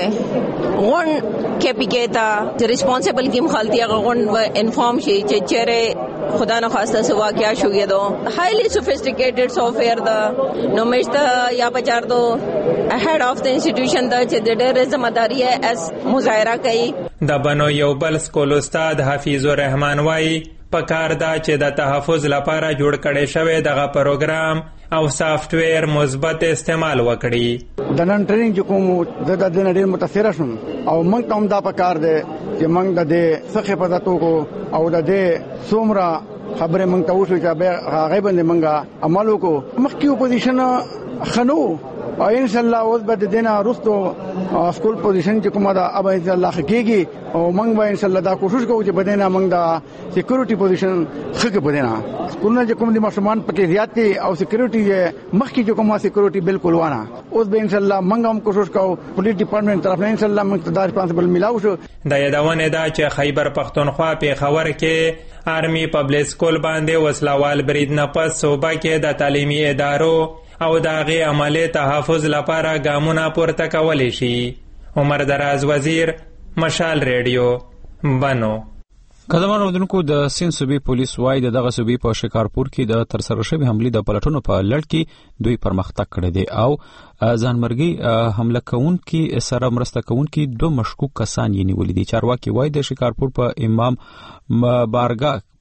باندې ون کې پکېتا چې ریسپانسیبل کیم خالتي غون و انفارم شي چې چیرې خدا نہ خواستہ سے واقعہ شویے دو ہائیلی سوفسٹیکیٹڈ سافٹ ویئر دا نومشتا یا بچار دو ہیڈ آف دا انسٹیٹیوشن دا چې د ډېر ذمہ داری اس مظاهره کوي. د بنو یو بل سکول استاد حفیظ الرحمن وای پکار دا چې د تحفظ لپاره جوړ کړي شوی دغه پروګرام او سافټ ویر مثبت استعمال وکړي. د نن ټریننګ کوم د د ډېر متاثر شوم او موږ ته هم دا پکار دی چې موږ د دې څه حفاظت وکړو او د دې څومره خبره موږ ته وشو چې هغه باندې موږ عمل وکړو. مخکې پوزیشن خنو او ان شاء الله اوس به د دینه رستو سکول پوزیشن چې کومه دا اب ان شاء الله حقيقي او موږ به ان شاء الله دا کوشش کوو چې بدینه موږ دا سکیورټي پوزیشن خګه بدینه سکولونه چې کوم دي ماشومان پکې زیات دي او سکیورټي مخکې چې کومه سکیورټي بالکل وانه اوس به ان شاء الله موږ هم کوشش کوو پولیس ډپارټمنټ طرف نه ان شاء الله موږ ته دا ریسپانسبل ملاو شو. د یادونه دا چې خیبر پختونخوا په خبر کې آرمی پبلک سکول باندې وسلوال برید نه پس صوبه کې د تعلیمي ادارو او داغه عملی تحفظ لپاره ګامونه پورته کولی شي. عمر دراز وزیر مشال ریډیو بنو. قدمان ودونکو د سین صوبې پولیس وای د دغه صوبې په شکارپور کې د ترسره شوی حمله د پلټونو په لړ کې دوی پرمختګ کړی دی او ځانمرګي حمله کوونکي سره مرسته کوونکي دوه مشکوک کسان یې نیولې دي. چارواکي وای د شکارپور په امام بارګاه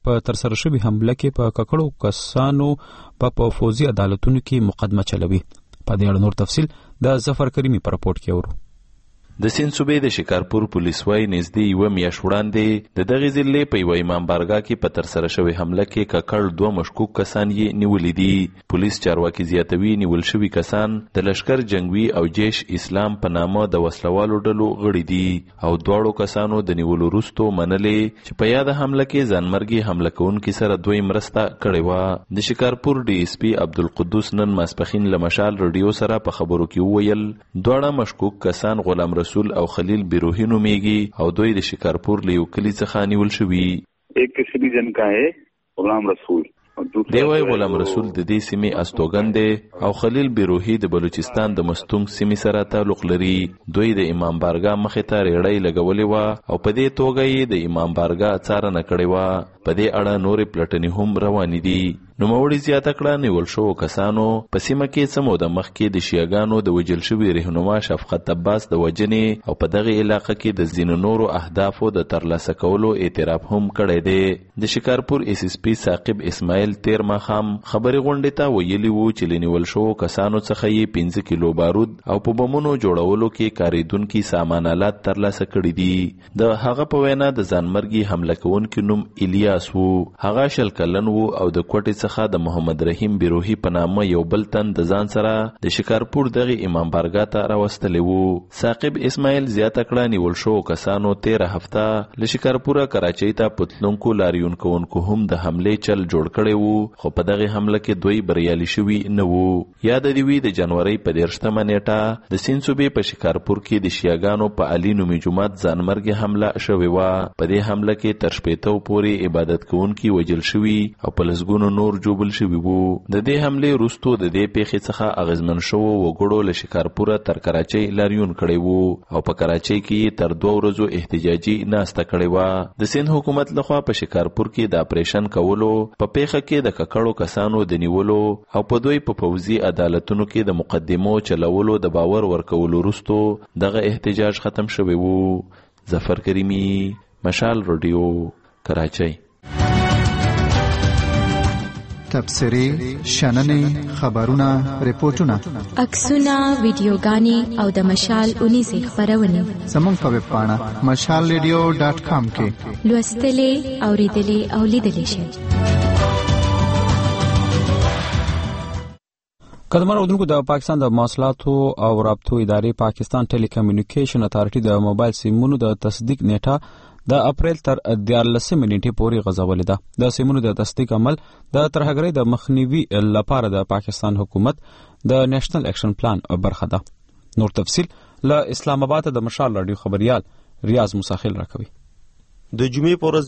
په ترسره شوی حمله کې په ککړو کسانو په فوزي عدالتونو کې مقدمه چلوي. په دې اړه نور تفصیل د ظفر کریمی په راپورټ کې اورو. د سیند صوبې د شکارپور پولیس وایي نږدې یوه میاشت وړاندې د دغې ضلعې په یوه امام بارګاه کې په ترسره شوې حمله کې ککړ دوه مشکوک کسان یې نیولي دي. پولیس چارواکي زیاتوي نیول شوي کسان د لشکر جنګوي او جیش اسلام په نامه د وسلوالو ډلو غړي دي او دواړو کسانو د نیولو وروسته منلې چې په یاده حمله کې ځانمرګي حمله کوونکي سره دوی مرسته کړې وه. د شکارپور ډي اس پي عبدالقدوس نن ماسپښین له مشال رادیو سره په خبرو کې وویل دواړه مشکوک کسان غلام رسول او خلیل بیروهی نومیږي او دوی د شکارپور له یو کلي څخه نیول شوي. ایک کسی بھی جن کا ہے غلام رسول دی وای غلام رسول د دې سیمې استوګن دی او خلیل بیروهی د بلوچستان د مستونګ سیمې سره تعلق لري. دوی د امام بارګاه مخې ته ریړۍ لګولې وه او په دې توګه یې د امام بارګاه څارنه کړې وه. په دې اړه نورې پلټنې هم روانې دي. نوموړي زیاته کړه نیول شوو کسانو په سیمه کې څه موده مخکې د شیعاګانو د وژل شوي رهنما شفقت عباس د وژنې او په دغه علاقه کې د ځینو نورو اهدافو د ترلاسه کولو اعتراف هم کړی دی. د شکارپور اس اس پي ثاقب اسماعیل تیر ماښام خبرې غونډې ته ویلي وو چې له نیول شوو کسانو څخه یې پنځه کیلو بارود او په بمونو جوړولو کې کاریدونکي سامان آلات ترلاسه کړي دي. د هغه په وینا د ځانمرګي حمله کوونکي نوم الیاس وو. هغه شل کلن وو او د کوټې څخه د محمد رحیم بیروهی په نامه یو بل تن د ځان سره د شکارپور دغه امام بارګاه ته راوستلی وو. ثاقب اسماعیل زیاته کړه نیول شوو کسانو تیره هفته له شکارپوره کراچۍ ته پتلونکو لاریون کوونکو هم د حملې چل جوړ کړی وو خو په دغه حمله کې دوی بریالي شوي نه وو. یاد دې وي د جنورۍ په دېرشتمه نیټه د سیند صوبې په شکارپور کې د شیعاګانو په علي نومي جومات ځانمرګي حمله شوې وه. په دې حمله کې تر شپېتو پورې عبادت کوونکي وژل شوي او په لسګونو نور جوبل شوي وو. د دې حملې وروسته د دې پیښې څخه اغیزمن شوو وګړو له شکارپوره تر کراچۍ لاریون کړی وو او په کراچۍ کې تر دوه ورځو احتجاجي ناسته کړې وه. د سیند حکومت لخوا په شکارپور کې د اپریشن کولو په پیښه کې د ککړو کسانو د نیولو او په دوی په پوځي عدالتونو کې د مقدمو چلولو د باور ورکولو وروسته دغه احتجاج ختم شوی وو. ظفر کریمی، مشال رادیو، کراچۍ. تبصرې، شننې، خبرونه، ریپورتونه، عکسونه، ویډیوګانې او د مشال اونیزې خپرونې زموږ په ویب پاڼه مشال ریډیو ډاټ کام کې لوستلې، اوریدلې او لیدلې شئ. قدمر اودونکو د پاکستان د مواصلاتو او رابطو ادارې پاکستان ټیلی کمیونیکیشن اتارټي د موبایل سیمونو د تصدیق نیټه د اپریل تر دیارلسمې نیټې پورې غځولې ده. د سیمونو د تصدیق عمل د ترهګرۍ د مخنیوي لپاره د پاکستان حکومت د نېشنل اکشن پلان برخه ده. نور تفصیل له اسلام آباد د مشال رادیو خبريال ریاض مساخیل راکوي. د جمعې پورز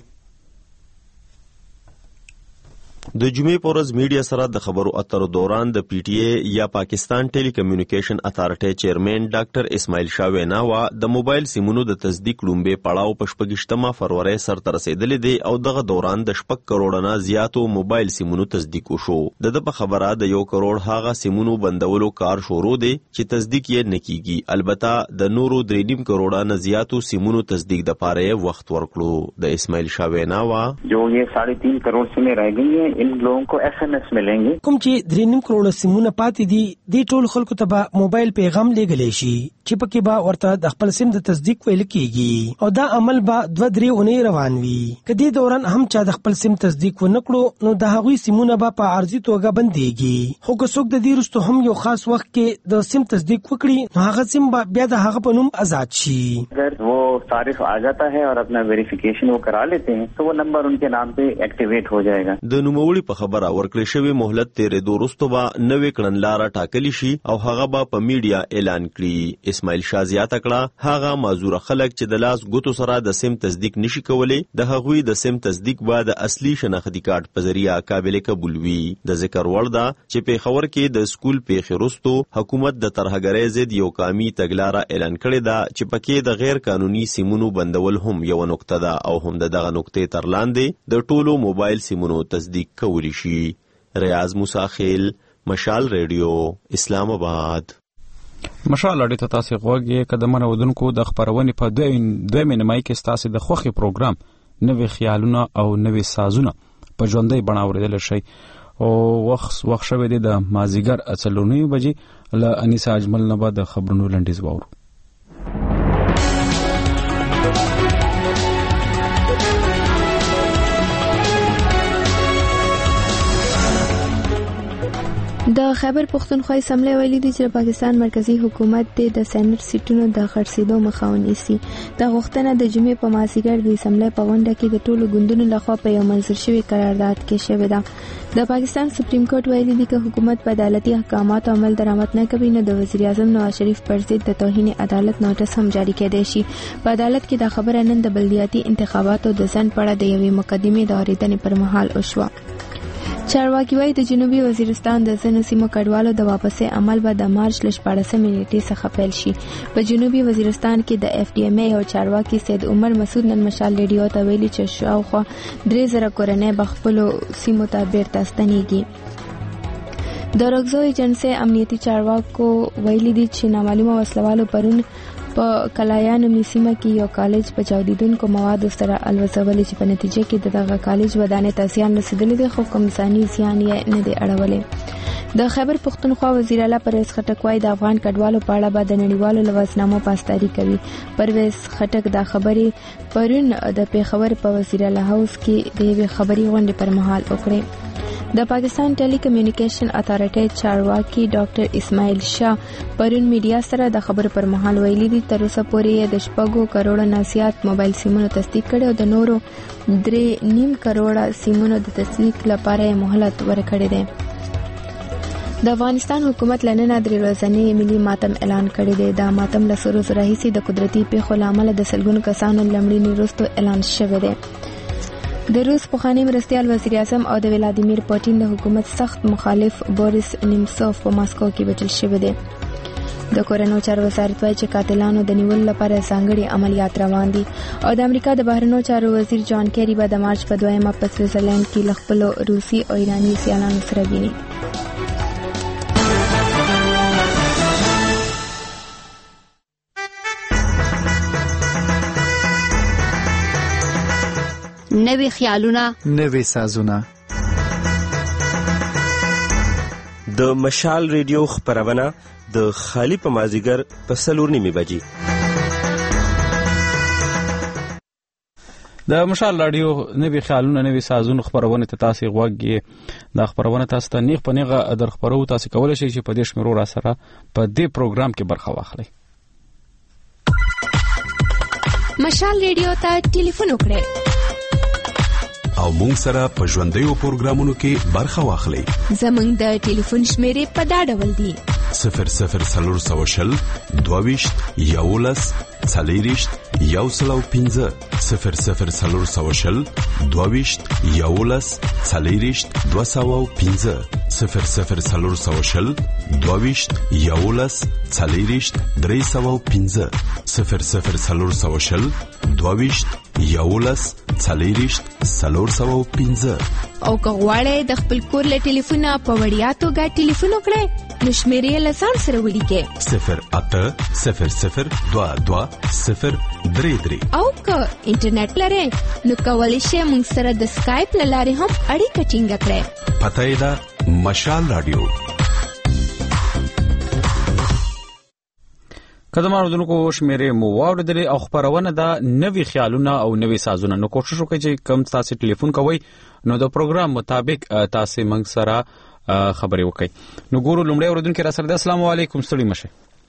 د جمعې پورز میډیا سره د خبرو اترو دوران د پی ټی ای یا پاکستان ټیلی کمیونیکیشن اتارټي چیرمن ډاکټر اسماعیل شاه ویناوا د موبایل سیمونو د تصدیق لومبه پړاو په شپږشتمه فروری سره تر رسیدلې دی او دغه دوران د شپږ کروڑ نه زیاتو موبایل سیمونو تصدیق وشو. د په خبره د یو کروڑ هغه سیمونو بندولو کار شروع دی چې تصدیق یې نکېږي. البته د نورو درې نیم کروڑ نه زیاتو سیمونو تصدیق د پاره وخت ورکړو. د اسماعیل شاه ویناوا جو یہ ساڑھے تین کروڑ سیمیں رہ گئی ہیں ان لوگوں کو ایس ایم ایس ملیں گے. کوم چې درې نیم کروڑ سیمونه پاتې دي د ټول خلکو ته به موبایل پیغام لېږلی شي چې پکې به ورته د خپل سیم د تصدیق ویل کېږي او دا عمل به دوه درې اونۍ روان وي. که دې دوران هم چا د خپل سیم تصدیق ونه کړو نو د هغوی سیمونه به په عارضي توګه بندېږي. خو که څوک د دې وروسته هم یو خاص وخت کې د سیم تصدیق وکړي نو هغه سیم به بیا د هغه په نوم آزاد شي. اگر وہ صارف آ جاتا ہے اور اپنا ویریفیکیشن وہ کرا لیتے ہیں تو وہ نمبر ان کے نام پہ ایکٹیویٹ ہو جائے گا. د نوموړي په خبره ورکړې شوی مهلت تیرې دو وروسته به نوې کړنلاره ټاکلی شي او هغه به په میډیا اعلان کړي. اسماعیل شاه زیاته کړه هغه معذوره خلک چې د لاس ګوتو سره د سیم تصدیق نشي کولی د هغوی د سیم تصدیق به د اصلي شناختی کارت په ذریعہ قابل قبول وي. د ذکر وړ ده چې پیښور کې د سکول پیښې وروسته حکومت د ترهګرۍ ضد یو قامي تګلاره اعلان کړې ده چې پکې د غیر قانوني سیمونو بندول هم یو نقطه ده او هم د دغه نقطې تر لاندې د ټولو موبایل سیمونو تصدیق کولی شي. ریاض مساخیل، مشال ریډیو، اسلام آباد. مشال اړې ته تاسو غوږی قدمونه ودونکو د خبرونې په دویمې نیمایي کې ستاسو د خوخي پروګرام نوې خیالونه او نوې سازونه په ژوندۍ بڼه اوریدل شي. او وخت وخت شوه د مازیګر اڅلونی بجې له انیسه اجمل نه بعد خبرونو لنډیز وورو. د خیبر پختونخوا اسمبلی ویلي دي چې پاکستان مرکزی حکومت د سېنات سیټونو د خرڅېدو مخه ونیسي. د غوښتنه د جمعې په مازیګر د اسمبلی په غونډه کې د ټولو ګوندونو لخوا په یو منظور شوی قرارداد کې شوې ده. د پاکستان سپریم کورټ ویلي دي چې حکومت په عدالتي احکاماتو عمل درآمد نه کوي نو د وزیر اعظم نواز شریف پر ضد د توهین عدالت نوټس هم جاری کېدای شي. په عدالت کې دا خبره نن د بلدیاتي انتخاباتو د ځنډ په اړه د یوې مقدمې د اورېدنې پر مهال وشوه. چارواکي وايي د جنوبي وزیرستان د ځینو سیمو کډوالو د واپسې عمل به د مارچ ل شپاړسمې نیټې څخه پیل شي. په جنوبي وزیرستان کې د اف ډي ایم ای او چارواکي سید عمر مسعود نن مشال ریډیو ته ویلي چې شاوخوا درې زره کورنۍ به خپلو سیمو ته بیرته ستنېږي. د روغزو ایجنسۍ امنیتي چارواکو ویلي دي چې نامعلومه وسلوالو پرون په کلایانو میسیمه کې یو کالج په چاودیدونکو موادو سره الوزولې چې په نتیجه کې دغه کالج ودانې ته زیان رسیدلی دی خو کوم ځاني زیان یې نه دی اړولی. د خیبر پختونخوا وزیر اعلی پرویز خټک وايي د افغان کډوالو په اړه به د نړیوالو لوازنامو پاسداري کوي. پرویز خټک دا خبرې پرون د پیښور په وزیر اعلی هاوس کې د یوې خبري غونډې پر مهال وکړې. د پاکستان ټیلی کمیونیکیشن اتھارټي چارواکي ډاکټر اسماعیل شاه پرون میډیا سره د خبرو پر مهال ویلي دي تر اوسه پورې د شپږو کروڑو نه زیات موبایل سیمونو تصدیق کړي او د نورو درې نیم کروڑه سیمونو د تصدیق لپاره مهلت ورکړی دی. د افغانستان حکومت لننه درې ورځنی ملي ماتم اعلان کړی دی. دا ماتم له څو ورځو راهیسې د قدرتي پیښو له امله د سلګونو کسانو لمړینې وروسته اعلان شوی دی. د روس پخوانی مرستیال وزیر اعظم او د ولادیمیر پوتین د حکومت سخت مخالف بوریس نیمسوف په ماسکو کې وژل شوی دی. د کورنیو چارو وزارت وايي چې قاتلانو د نیولو لپاره ځانګړي عملیات روان دي او د امریکا د بهرنیو چارو وزیر جان کیری به د مارچ په دویمه په سویټزرلند کې له خپلو روسي او ایراني سیالانو سره ویني. نوې خیالونه نوې سازونه د مشال ریډیو خبرونه د خالی په مازیګر په څلور نیمې بجې د مشال رادیو نوې خیالونه نوې سازونه خبرونه ته تاسو غوږی د خبرونه تاسو ته نیغ په نیغه در خبرو تاسو کولای شئ چې په دې شمیرو را سره په دې پروګرام کې برخه واخلئ. مشال ریډیو ته ټلیفون وکړئ او مونږ سره په ژوندیو پروګرامونو کې برخه واخلئ. زمونږ د ټلیفون شمیرې په دا ډول دي: صفر صفر څلور سوه شل دوه ویشت یولس څلېرویشت یو سل او پنځه صفر صفر څلور سوه شل دوه ویشت یولس څلېرویشت دوه سوه او پنځه صفر صفر څلور سوه شل دوه ویشت یولس څلېرویشت درې سوه او پنځه صفر صفر څلور سوه شل دوه ویشت یولس څلېرویشت څلور سوه او پنځه. او که غواړئ د خپل کور له ټلیفونه په وړیا توګه ټلیفون وکړئ نو شمیرې له ځان سره ولیکئ: صفر اته صفر صفر دوه دوه صفر درې درې. او که انټرنیټ لرئ نو کولی شئ موږ سره د سکایپ له لارې هم اړیکه ټینګه کړئ. پته یې ده مشال رادیو. قدم اوردونکو شمیرې مو واوریدلې او خبرونه دا نوې خیالونه او نوې سازونه. نو کوشش وکړئ چې کم تاسو ټلیفون کوئ نو د پروګرام مطابق تاسو موږ سره خبرې وکړئ. نو ګورو لومړی اوریدونکو را سره د السلام علیکم ستړي مشه.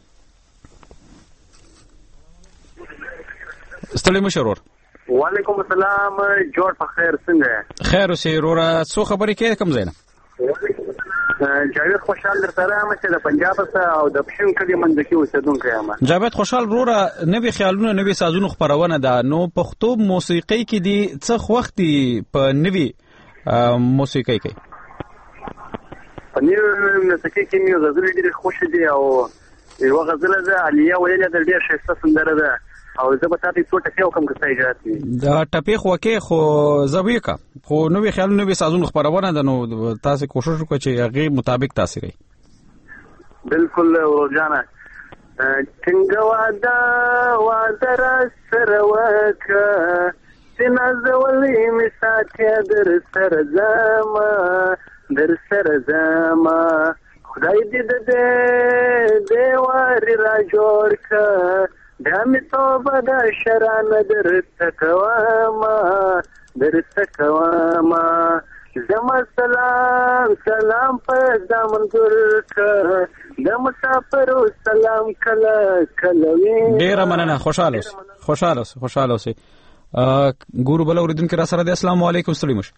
ستړي مشه ورور. وعلیکم السلام جوړ په خیر څنګه؟ خیر اوسې وروره. څو خبرې کې کوم ځای نه؟ جاوید خوشحال در سره یم چې د پنجاب څخه او د پښین کلی منځ کې اوسېدونکی یم. جاوید خوشحال وروره نوې خیالونه نوې سازونه خبرونه ده. نو پښتو موسیقۍ کې دي څه وخت په نوې موسیقۍ کې په نوې موسیقۍ کې مې غزلې ډېرې خوښې دي او یوه غزله ده علیه ویلې ده ډېر ښایسته سندره ده او زه به تاسو څو ټکي وکم که اجازه وي. دا ټپې خو کې خو زه ویکا خو نوې خیالونه نوې سازونه خبرونه ده نو تاسو کوشش وکړئ چې هغه مطابق تاسو کوي. بالکل ورجانه څنګه واده واده را سره وکړه چې چې نازولې مې ساتیا در سره زما در سره زما خدای دې د دې دیوارې را جوړ کړه بیا مې توبه د شرانه درته کومه درته کومه زما سلام سلام په دامن ګل کړه د مسافرو سلام کله کله وي. ډېره مننه. خوشحاله اوسئ خوشحاله اوسئ خوشحاله اوسئ. ګورو بل اورېدونکي را سره دی. السلام علیکم. ستړي مه شئ.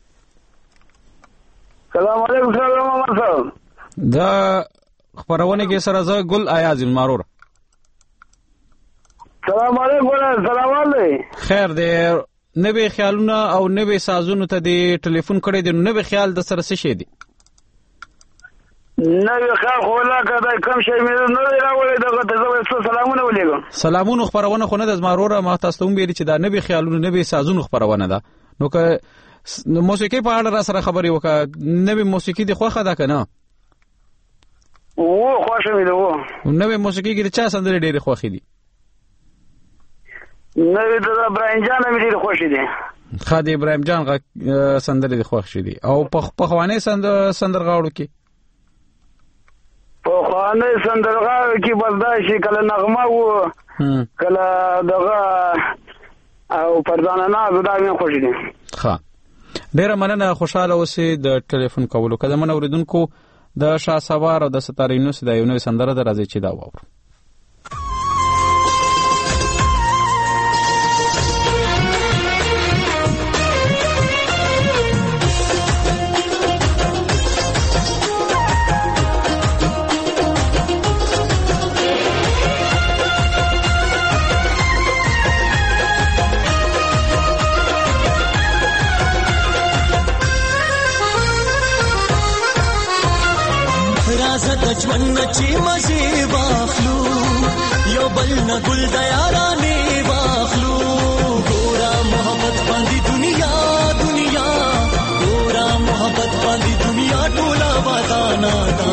سلام علیکم. سلام محمد صاحب. دا خپرونه کې سره زه ګل ایاز ماروره. سلام علیکم. سلام علیکم. خیر دی. نوې خیالونه او نوې سازونو ته د ټلیفون کړی دی. نوې خیال د سره څه شی دی؟ نوې خیال خو لکه دا کم شی مې نه دی راوړی. دغه ته زه سلامونه ولېږم. سلامونو خپرونه خو نه ده زما وروره. ما تاسو ته هم ویلي چې دا نوې خیالونو نوې سازونو خپرونه ده. نو که موسیقي په اړه را سره خبرې وکړه. نوې موسیقي دې خوښه ده که نه؟ و خوښه مې ده. و نوې موسیقي کې د چا سندرې ډېرې خوښې دي؟ نوې د ابراهیم جان مې ډېرې خوښې دي. ښه د ابراهیم جان سندرې دې خوښې دي. او پخوانۍ سندرغاړو کې پخوانۍ سندرغاړو کې بس دا شي کله نغمه و کله دغه او پردانه ناز دا مې خوښې دي. ښه ډېره مننه. خوشحاله اوسئ د ټلیفون کولو. که زموږ اورېدونکو د شهسوار او د ستاره یونس دا یو نوې سندره ده راځئ چې دا واورو. ژوند چې مزه واخلو یو بل نه ګل د یارانې واخلو. ګورا محبت باندې دنیا دنیا ګورا محبت باندې دنیا ټوله ودانا دا.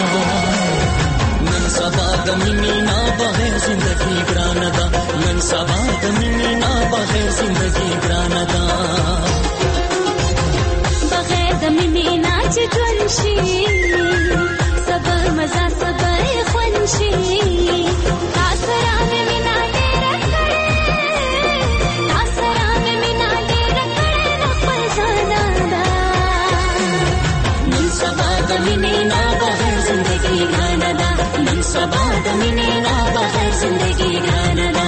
نن سبا د مینې نه بغیر زندگی ګرانه ده. نن سبا د مینې نه بغیر زندگی ګرانه ده. بغیر د مینې نه چې ژوند شي صبر مزه صبر خوانشي. تاسره مې مینا ډېره کړې تاسره مې مینا ډېره کړې نه خپل ځانا ده. نن سبا د مینې نه بغیر زندګي ګرانه ده. نن سبا د مینې نه بغیر زندګي ګرانه ده.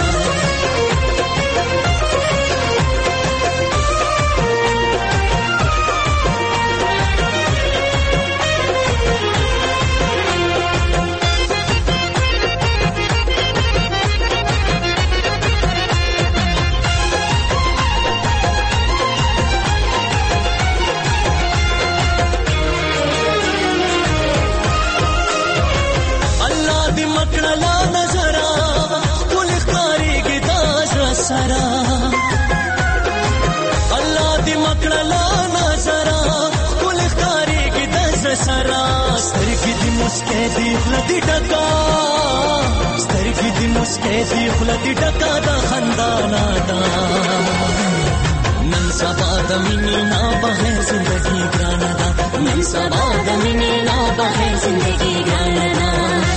الله دې مکړلا نظر کول ښکاری کې د سرا سترګې دې مسکې دې خلدي ډکا سترګې دې مسکې دې خلدي ډکا د خندانا دا. نن سبا د مینې نه بغیر زندگی ګرانه ده. نن سبا د مینې نه بغیر زندگی ګرانه ده.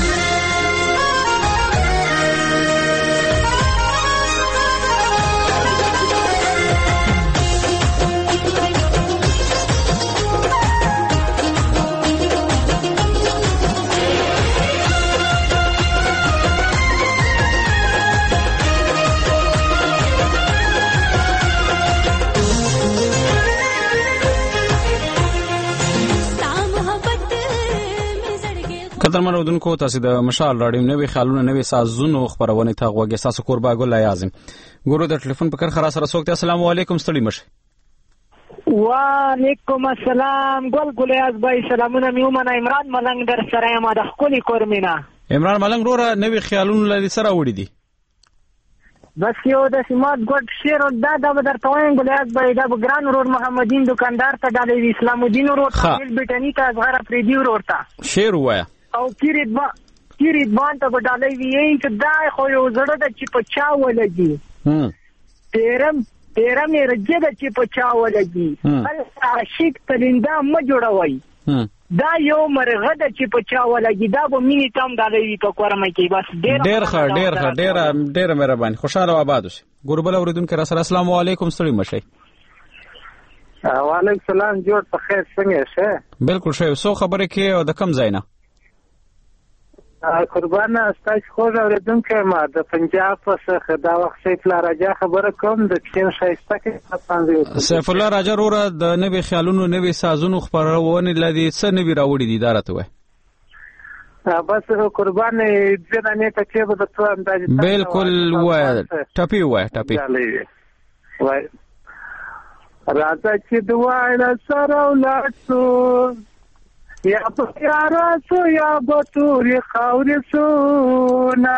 قدرمن اورېدونکو تاسو د مشال راډیو نوې خیالونه نوې سازونو خبرونه ته غوږی تاسو قربا ګل اعظم ګورو د ټلیفون په کر خرا سره سوکته. السلام علیکم. ستړي مشه. وعلیکم السلام. ګل ګل اعظم بھائی سلامونه میومنه. عمران ملنګ در سره ما د خپل کورمینا. عمران ملنګ روره نوې خیالونه لري سره وړي دي. بس یو د سمات ګډ شیر دا د درته وایم ګل اعظم بھائی دا ګران رور محمدین دکاندار ته د اسلام الدین رور ته بټنی ته غره فریدی رور ته شیر وایا او کیریت با کیریت باندې په ډالۍ وی چې دا خو یو زړه د چې په چا ولګي. هم تیرم تیرا مې رجه ده چې په چا ولګي عاشق پرنده مه جوړوئ دا یو مرغه ده چې په چا ولګي دا به مینې تم دغه وي په کورمه کې بس ډېر ډېر ښه ډېر ښه ډېره ډېره مهرباني خوشحاله او آباد اوسئ. ګورو بل اورېدونکی راسره السلام علیکم ستړي مه شئ. وعلیکم سلام جوړ په خیر څنګه ښه بالکل ښه یو څو خبرې کې او د کم ځای نه قربانه ستاسو خوږ اورېدونکی ما د پنجاب څخه دا وخت سیف الله راجا خبره کوم د کښین ښایسته کې سیف الله راجا وروره د نوي خیالونو نوي سازونو خپرونې لدی څه نوي راوړي دي دا راته وایي بس قربانه دې نه ته کې به تاسو انداز بالکل وای ټپی وای ټپی وای راځه چې دوای را سره ولاړ یا په یارا سو یا بطوري خاورې سونا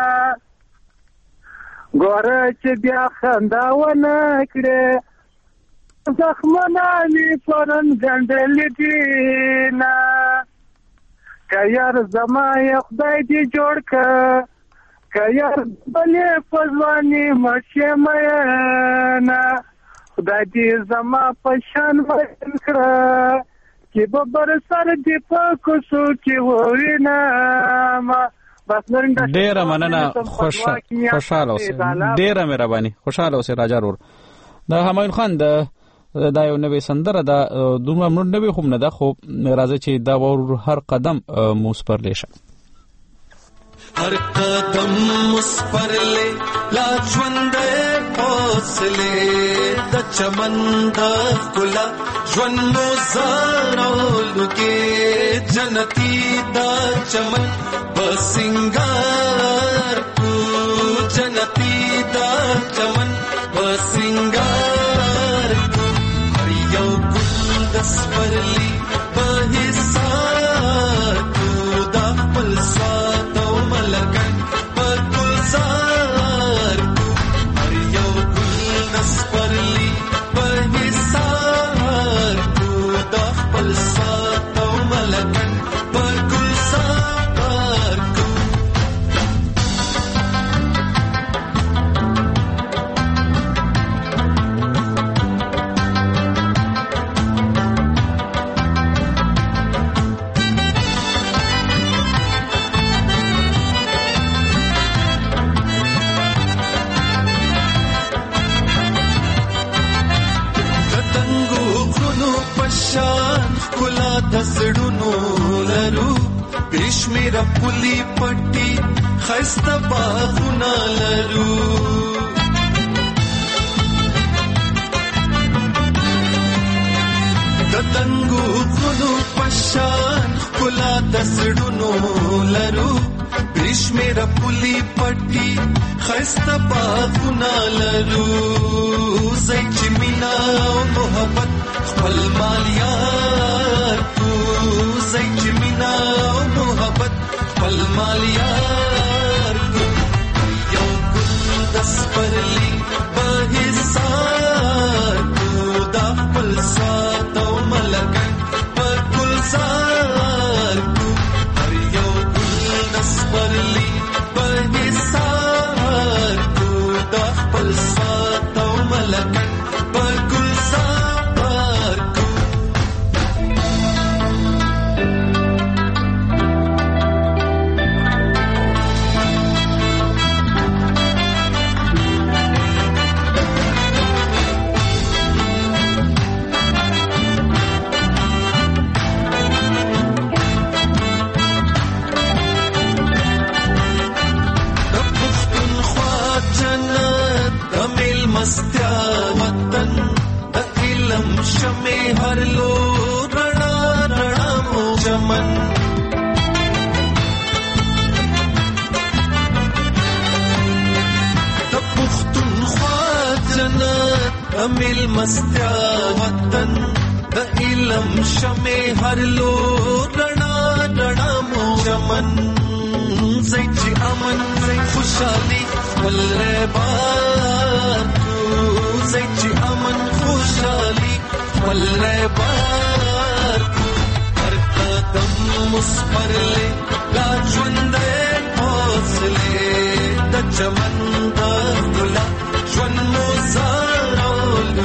ګوره چې بیا خندا ونه کړې زخمونه مې پرن ګنډلې دي نه که یار زما یې خدای دې جوړ که که یار بلې په ځواني مړشې میینه خدای دې زما په شان مین کړه چې ببر سر دی په کوڅو کې ووینم بس نرنده ډېره مننه خوشحاله اوسئ ډېره مهرباني خوشحاله اوسئ راجا ورور. د همایون خان د دا یو نوې سندره ده دومره نوې خو نه ده خو راځي چې دا ور هر قدم مو سپرلی شه هر قدم مسپرلے لا ژوندې حوصله د چمن د ښکلا ژوند مو زارولو کې جنتي د چمن بسنګار کو جنتي د چمن بسنګار کو هر یو ګل د سپرلی په حساب کو د خپل سات لکن پر گلزار هر یو گل نسپرلی پر حسار کو دا خپل سات او ملکن پر گلزار کو دسړونو لرو کشمیر پولی پټي خسته باغونه لرو دتنګو غونو پشان کلا دسړونو لرو کشمیر پولی پټي خسته باغونه لرو زای چې مینا او محبت خپل مالیار کو زای چې مینا او محبت خپل مالیار کو یو ګل د سپرلی په حسار کو دا خپل سات او ملکن پر گلزار کو هر یو ګل د سپرلی په حسار کو دا خپل سات او ملکن پر گلزار شمه هر لو رڼا رڼا مو چمن د پښتونخوا جنت امیل مستیا وطن د علم شمه هر لو رڼا رڼا مو چمن زای چې امن خوشالي ولربار زای چې امن خوشالي والربار هر قدم مسپرلے لا ژوندې حوصله د چمن د ګلا ژوند مو زارول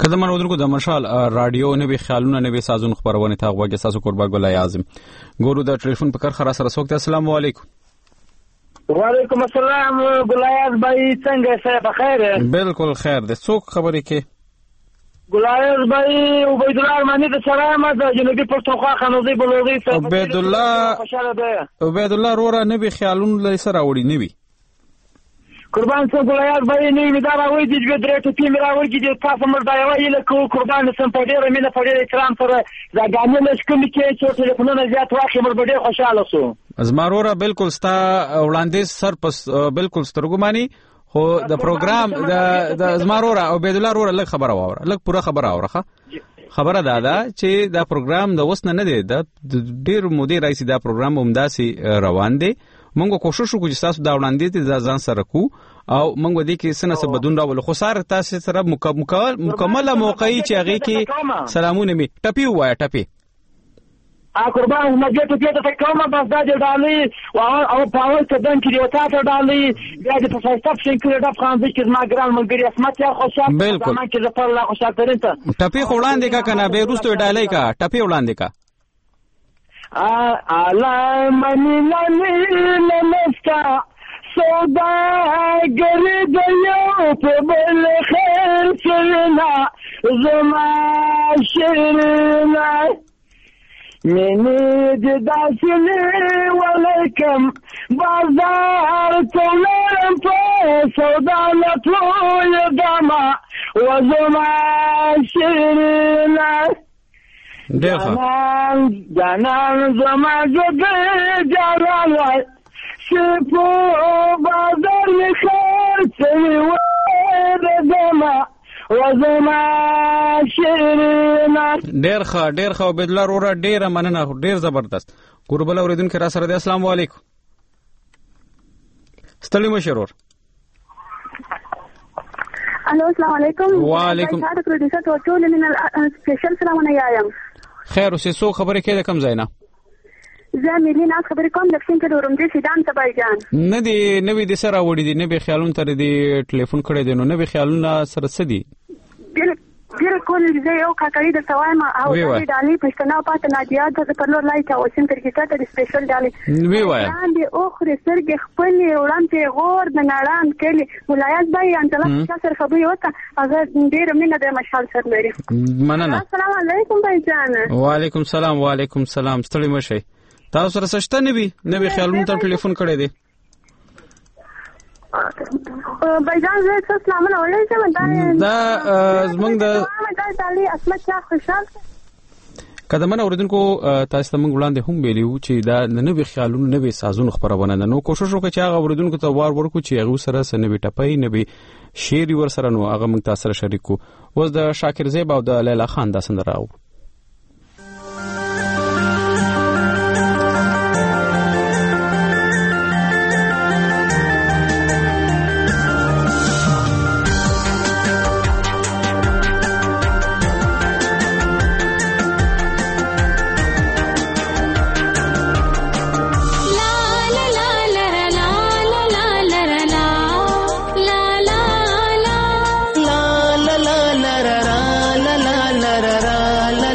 قدم اورېدونکو د مشال رادیو نوې خیالونه نوې سازون خبرونه ته غوږی تاسو قربا ګل اعظم ګورو د ټلیفون په کار خره سره سوکته. السلام علیکم. وعلیکم السلام ګلایاز بھائی څنګه سه بخیر؟ بالکل خیر ده. څوک خبرې کې؟ ګلایاز بھائی عبید الله ارمانی د سلام د جنوبي پښتونخوا خنوزي بلوغي څخه. عبید الله عبید الله رورا نوې خیالونه سره وړي نوې قربان سم ګلایاز بھائی نه می دا راوي دي چې درې ټکی می راوي دي تاسو مر دا یو لکه قربان سم په ډیره مینه په ډیره احترام سره ځاګانې لشکم کې چې ټلیفونونه زیات واخې مر ډیره خوشاله سو. ازمارورا بالکل ستا وړاندې سر پس بالکل سترګمانی خو د پروګرام د د ازمارورا او عبید الله رورا لږ خبره واوره لږ پوره خبره واوره. خبره دا ده چې دا پروګرام د وسنه نه دی د ډیر مودې راځي دا پروګرام همداسي روان دی. مونږ کوشش وکړو چې تاسو دا وړاندې ته ځان سره کو او مونږ دې کې سنه څه بدون راول خو سار تاسو سره مکمل مکمله موقعي چې هغه کې سلامونه می ټپی وای ټپی ا قربان مګه ته ته کومه بس دا ډالې او پاول ته دن کې وتا ته ډالې بیا د فلسفه شنکره د فرانسې کې ما ګران ملګری اسمت یا خوشاله بالکل کې زه پر الله خوشاله ترين ته ټپی وړاندې کا کنه به روستو ډالې کا ټپی وړاندې کا آلا منی لنی لنستا سوداگر دیو پہ بل خیر چلنا زما شرنا منی جدا سلی ولیکم بازار تولم پہ سودا لطوی دما وزما شرنا جانان جانان زما جبه جانان وای شپو بازار می خیر چوی وای زما وزما شیرنا. ډیر ښه ډیر ښه عبید الله رورا ډیر مننه ډیر زبردست. ګوربل اوریدونکو را سره د السلام علیکم. ستړي مشرور. الو السلام علیکم. وعلیکم. دا پروډوسر ټول من سپیشل سلامونه یایم. خیر اوسې سو خبرې کې د کم ځای نه زه ملي ناس خبرې کوم د فین کې د رومدي سیدان ته بایجان نه دی نوې د سره وړي دي نوې خیالون تر دی ټلیفون کړی دی نو نوې خیالونه سره سدي ډیر کول زه یو کاکړی د سوایم او د ډالۍ پښتنه پات نادیا د پرلور لای تا وسیم تر کې ته د سپیشل ډالۍ وی وای باندې اوخره سرګ خپل وړاندې غور د نړان کلی ولایت بای انتلا سره خبري وته هغه ډیر مینه د مشال سره لري. مننه. السلام علیکم بایجان. وعلیکم السلام وعلیکم السلام. ستړي مشي تاسو سره سشته نه وی نوې خیالونه ته ټلیفون کړی دی بایجان زه څه سلامونه ولې دا زمونږ د دالي اسمت چا خوشاله کدمنه اوریدونکو تاسو ته موږ وړاندې هم ویلو چې دا نوې خیالونه نوې سازونه خبرونه نه نو کوشش وکړو چې هغه اوریدونکو ته وار ورکو چې هغه سره سنوي ټپي نوې شعر ور سره نو هغه موږ تاسو سره شریکو. وز د شاکر زیب او د لیلا خان د سندراو la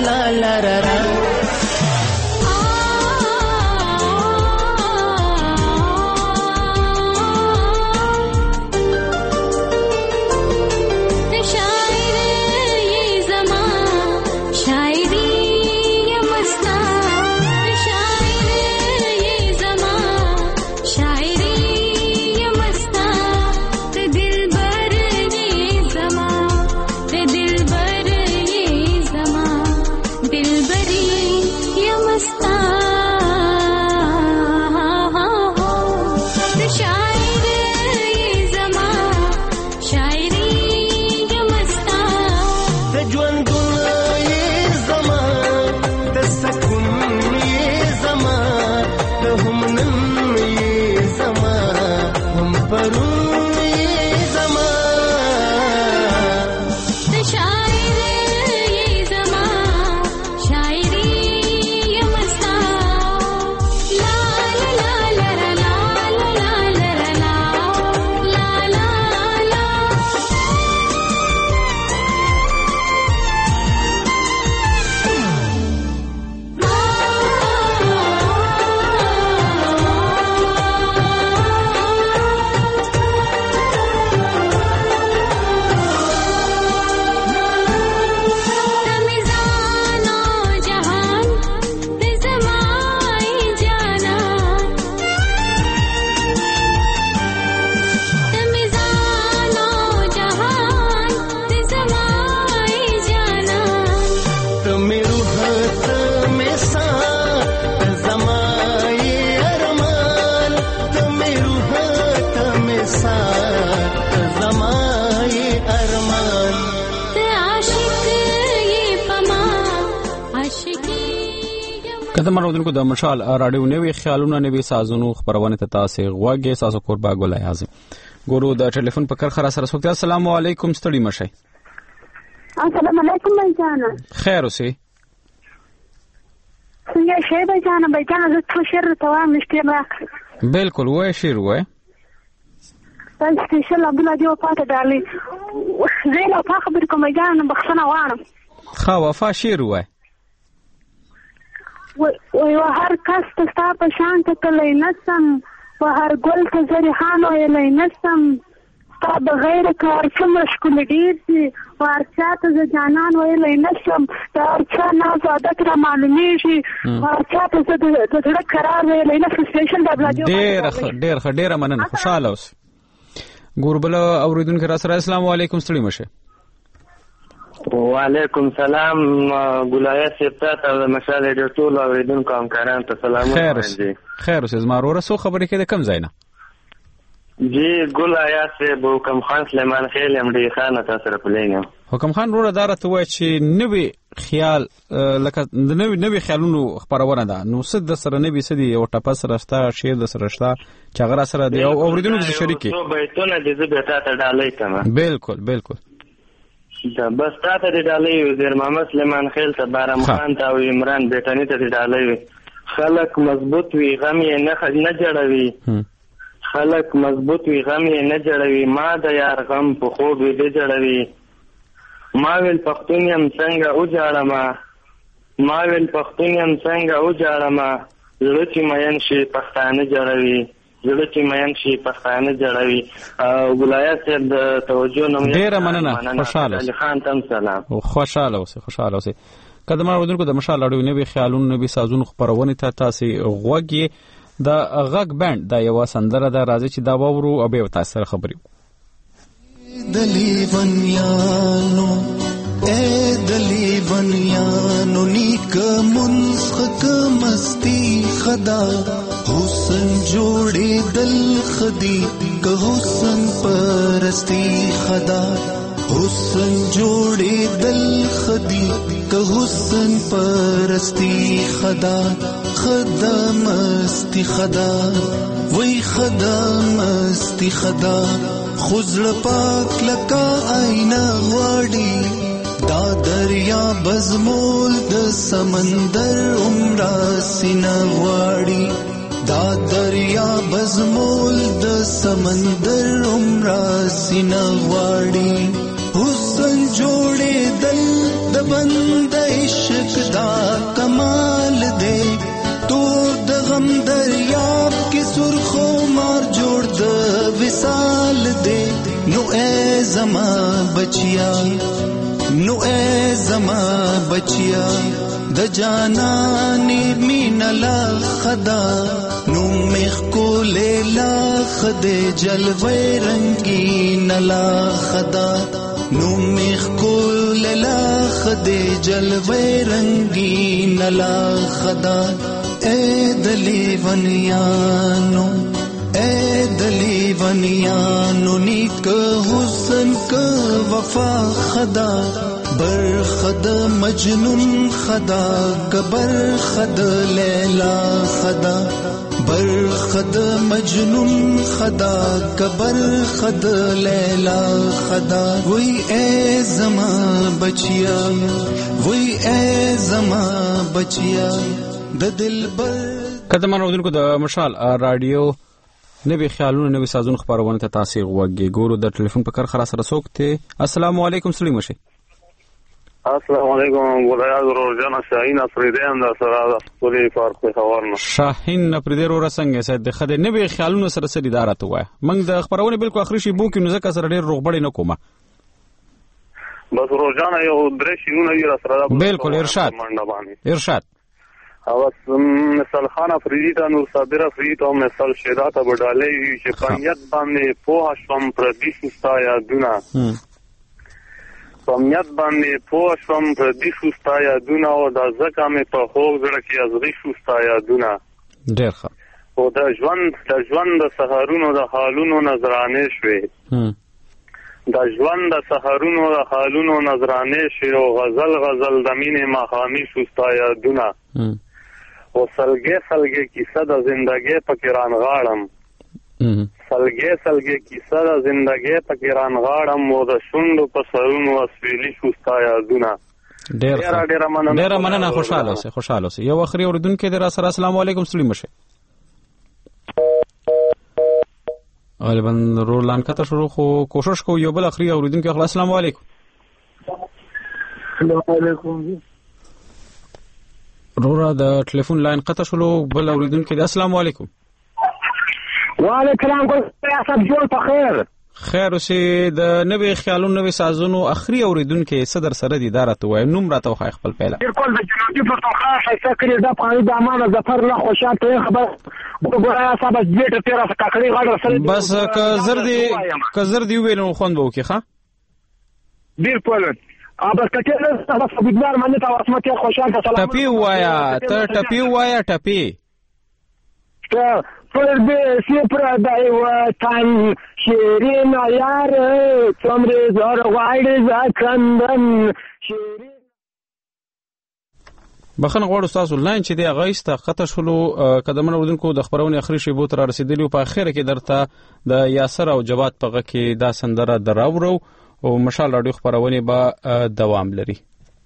ارمان ته عاشق یې پما عاشقي کله مرودونکو د مشال راډیو نوي خیالونه نوي سازونو خبرونه ته تاسو غوږی تاسو قربا ګل اعظم ګورو د ټلیفون په کر خره سره سوکته السلام علیکم ستړي مشه السلام علیکم بھائی جان خیر اوسې څنګه شې بھائی جان بھائی جان زه څه شر ته وایم نشته ما بالکل وای شیر وای بس سپیشل عبد الله جو پاتې ډالي زه لا خبر کوم بھائی جان بخښنه غواړم خا وفا شیر وای وای هر کس ته ستا په شان ته کلی نسم و هر ګل ته زریحان ویلی نسم ستا بغیر کار څومره ښکلي ډېر دي و هر چا ته زه جانان ویلی نسم د هر چا ناز عادت را معلومیږي و هر چا ته زه د زړه قرار ویلی نسم سپیشل د ابلاجو ډېر ښه ډېر ښه ډېره مننه خوشحاله اوسئ ګوربله اورېدونکي را سره السلام علیکم ستړي مشه وعلیکم سلام ګلایه سپتا د مشال ډېر ټول اوریدونکو همکاران ته سلامونه خیر خیر اوسې زما وروره څو خبرې کې د کم ځای نه جی ګلایه صاحب حکم خان سلیمان خیل ام ډي خان تاسو سره پلینم حکم خان وروره دا راته وایي چې نوی خیال لکه د نوی نوی خیالونو خبرونه ده نو څه د سره نوی څه دي یو ټپه سره شته شعر د سره شته چې هغه سره دی اوریدونکو سره شریک څو بیتونه دې زه به تاسو ته ډالۍ کړم بالکل بالکل دا بس تاسو ته ډالۍ وزیر محمد سلیمان خیل ته بارم خان ته او عمران بیٹانی ته ډالۍ خلک مضبوط وي غم یې نه نه جوړوي خلک مضبوط وي غم یې نه جوړوي ما د یار غم په خوب دې جوړوي ما ویل پښتون یم څنګه او جاړم ما ویل پښتون یم څنګه او جاړم زړه چې مین شي پښتانه جوړوي زړه چې مین شي پښتانه جوړوي او ګلایه صاحب د توجه نوم ډېره مننه خوشحاله علي خان تم سلام خوشحاله اوسئ خوشحاله اوسئ کله ما ودونکو د مشال اړو نوي خیالونو نوي سازونو خبرونه ته تاسو غوږی د غږ بند دا یو سندره ده راځي چې دا وورو او به تاسو سره خبرې دلی ونیانو اے دلی ونیانو نیک منسخک مستی خدا حسن جوړې دل خدي که حسن پرستی خدا حسن جوړې دل خدي که حسن پرستی خدا خدا مستی خدا وای خدا مستی خدا خزل پاک لکا آئینہ غواړي دا دریا بزمول د سمندر عمره سینه غواړي دا دریا بزمول د سمندر عمره سینه غواړي حسن جوړې دل د بند عشق دا کمال دے تور د غم دریاب کې سرخو مار جوړ د وصال دے نو اے زما بچیا نو اے زما بچیا د جانانی مین لا خدا نو مخ کو لیلا خدے جلوے رنگین لا خدا نو مخ کو لیلا خدے جلوے رنگین لا خدا اے دلی ونیانو اے دلی ونیانو نیک حسن کا وفا خدا بر خد مجنون خدا گبر خد لیلا خدا بر خد مجنون خدا گبر خد لیلا خدا وی اے زما بچیا وی اے زما بچیا د دلبر کله ما ودونکو د مشال رادیو نوی خیالونه نوی سازون خبرونه ته تاسو غوږی ګورو د ټلیفون په کار خلاص رسوکته السلام علیکم سلیم مشه السلام علیکم ولایت روزانه شاهین افریدی هم سره پوری فارق خبرنه شاهین افریدی رو رسنګ سید د خدای نوی خیالونه سره سره اداره ته وای موږ د خبرونه بالکل اخري شی بو کې نو ځکه سره ډیر روغبړې نه کومه بس روزانه یو درې شینونه یې سره بالکل ارشاد ارشاد او مثال خان افریدی ته نور صابر افریدی ته مثال شیدا ته وډالې چې پنځت باندې په شوم پر دې سستا یادونه پنځت باندې په شوم پر دې سستا یادونه او د زکه مې په خوږ زړه کې ازغی سستا یادونه ډېر ښه او د ژوند د ژوند د سهارونو د حالونو نظرانه شوي د ژوند د سحرونو د خالونو نظرانې شي او غزل غزل د مینې ماښامي شو ستا یادونه او سلګې سلګې کیسه د زندګۍ پکې رانغاړم سلګې سلګې کیسه د زندګۍ پکې رانغاړم او د شونډو په سرونو اسویلي شو ستا یادونه. ډېر ډېره مننه ډېره مننه خوشاله اوسئ خوشاله اوسئ. یو اخري اورېدونکی دی راسره. السلام علیکم. ستړي مه شئ. غالبا رولان کته شروع خو کوشش کوو یو بل اخري اورېدونکی واخلو. السلام علیکم. السلام علیکم. رورا د ټلیفون لاین قطع شلو. بل اورېدونکی دی. السلام علیکم. وعلیکم السلام. ګل جوړ په خیر خیر اوسې. د نوې خیالونو نوې سازونو اخري اورېدونکی صدر سره دي دا راته وایي. نوم راته وښایه خپل پیله. بالکل د جنوبي پښتونخوا ښایسته کړي دا پخواني د امان ظفر الله خوشحال ته خبر ګوره صاحب ډېر تېره کاکړي غاړه سره بس که زر دي که زر دي وویل نو خوند به وکړي. ښه بالکل بس کته نه بس بګدار باندې تا عصمت خوشحال ته سلام. ټپي وایا ته ټپي وایا ټپي ته پر دې سپر دای وطن شیرین یار څومره زور غواړي ځکندن شیرین. بخښنه غواړو ستاسو لاین چې دی هغه ایسته قطع شولو. قدمونه اورېدونکو د خپرونې اخري شیبو ته رارسېدلي. په اخره کې درته د یاسر او جواد په غږ کې دا سندره د راوړو او مشال راډیو خپرونې به دوام لري.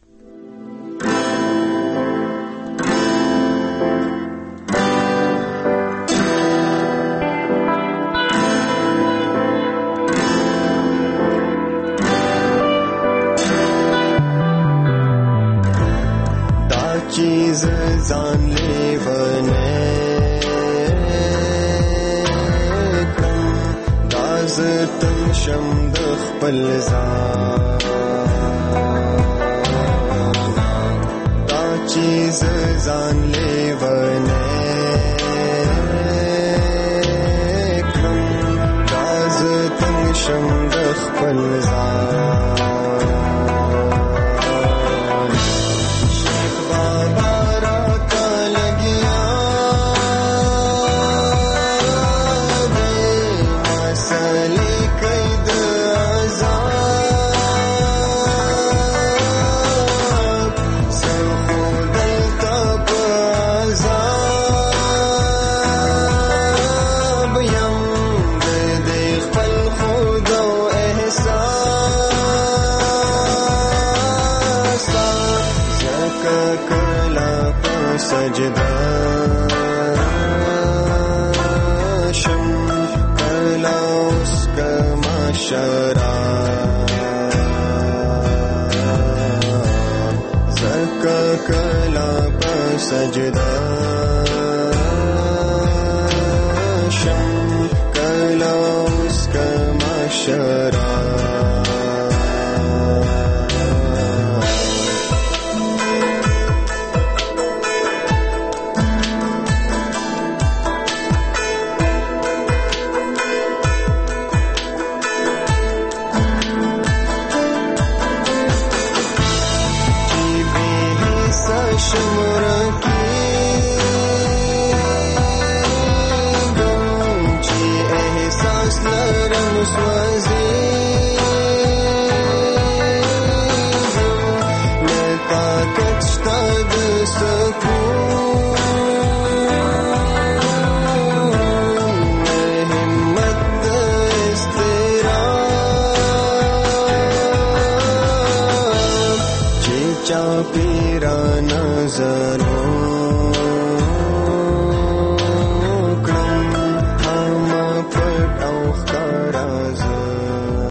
چیز ځان لیونه کړم دا زه تنګ شم د خپل ځان دا چیز ځان لیونه کړم دا زه تنګ شم د خپل ځان. سجدا شم کلا اس کا معاشرہ زکا کلا پا سجدا شم کلا اس کا معاشرہ. پیرا نظروں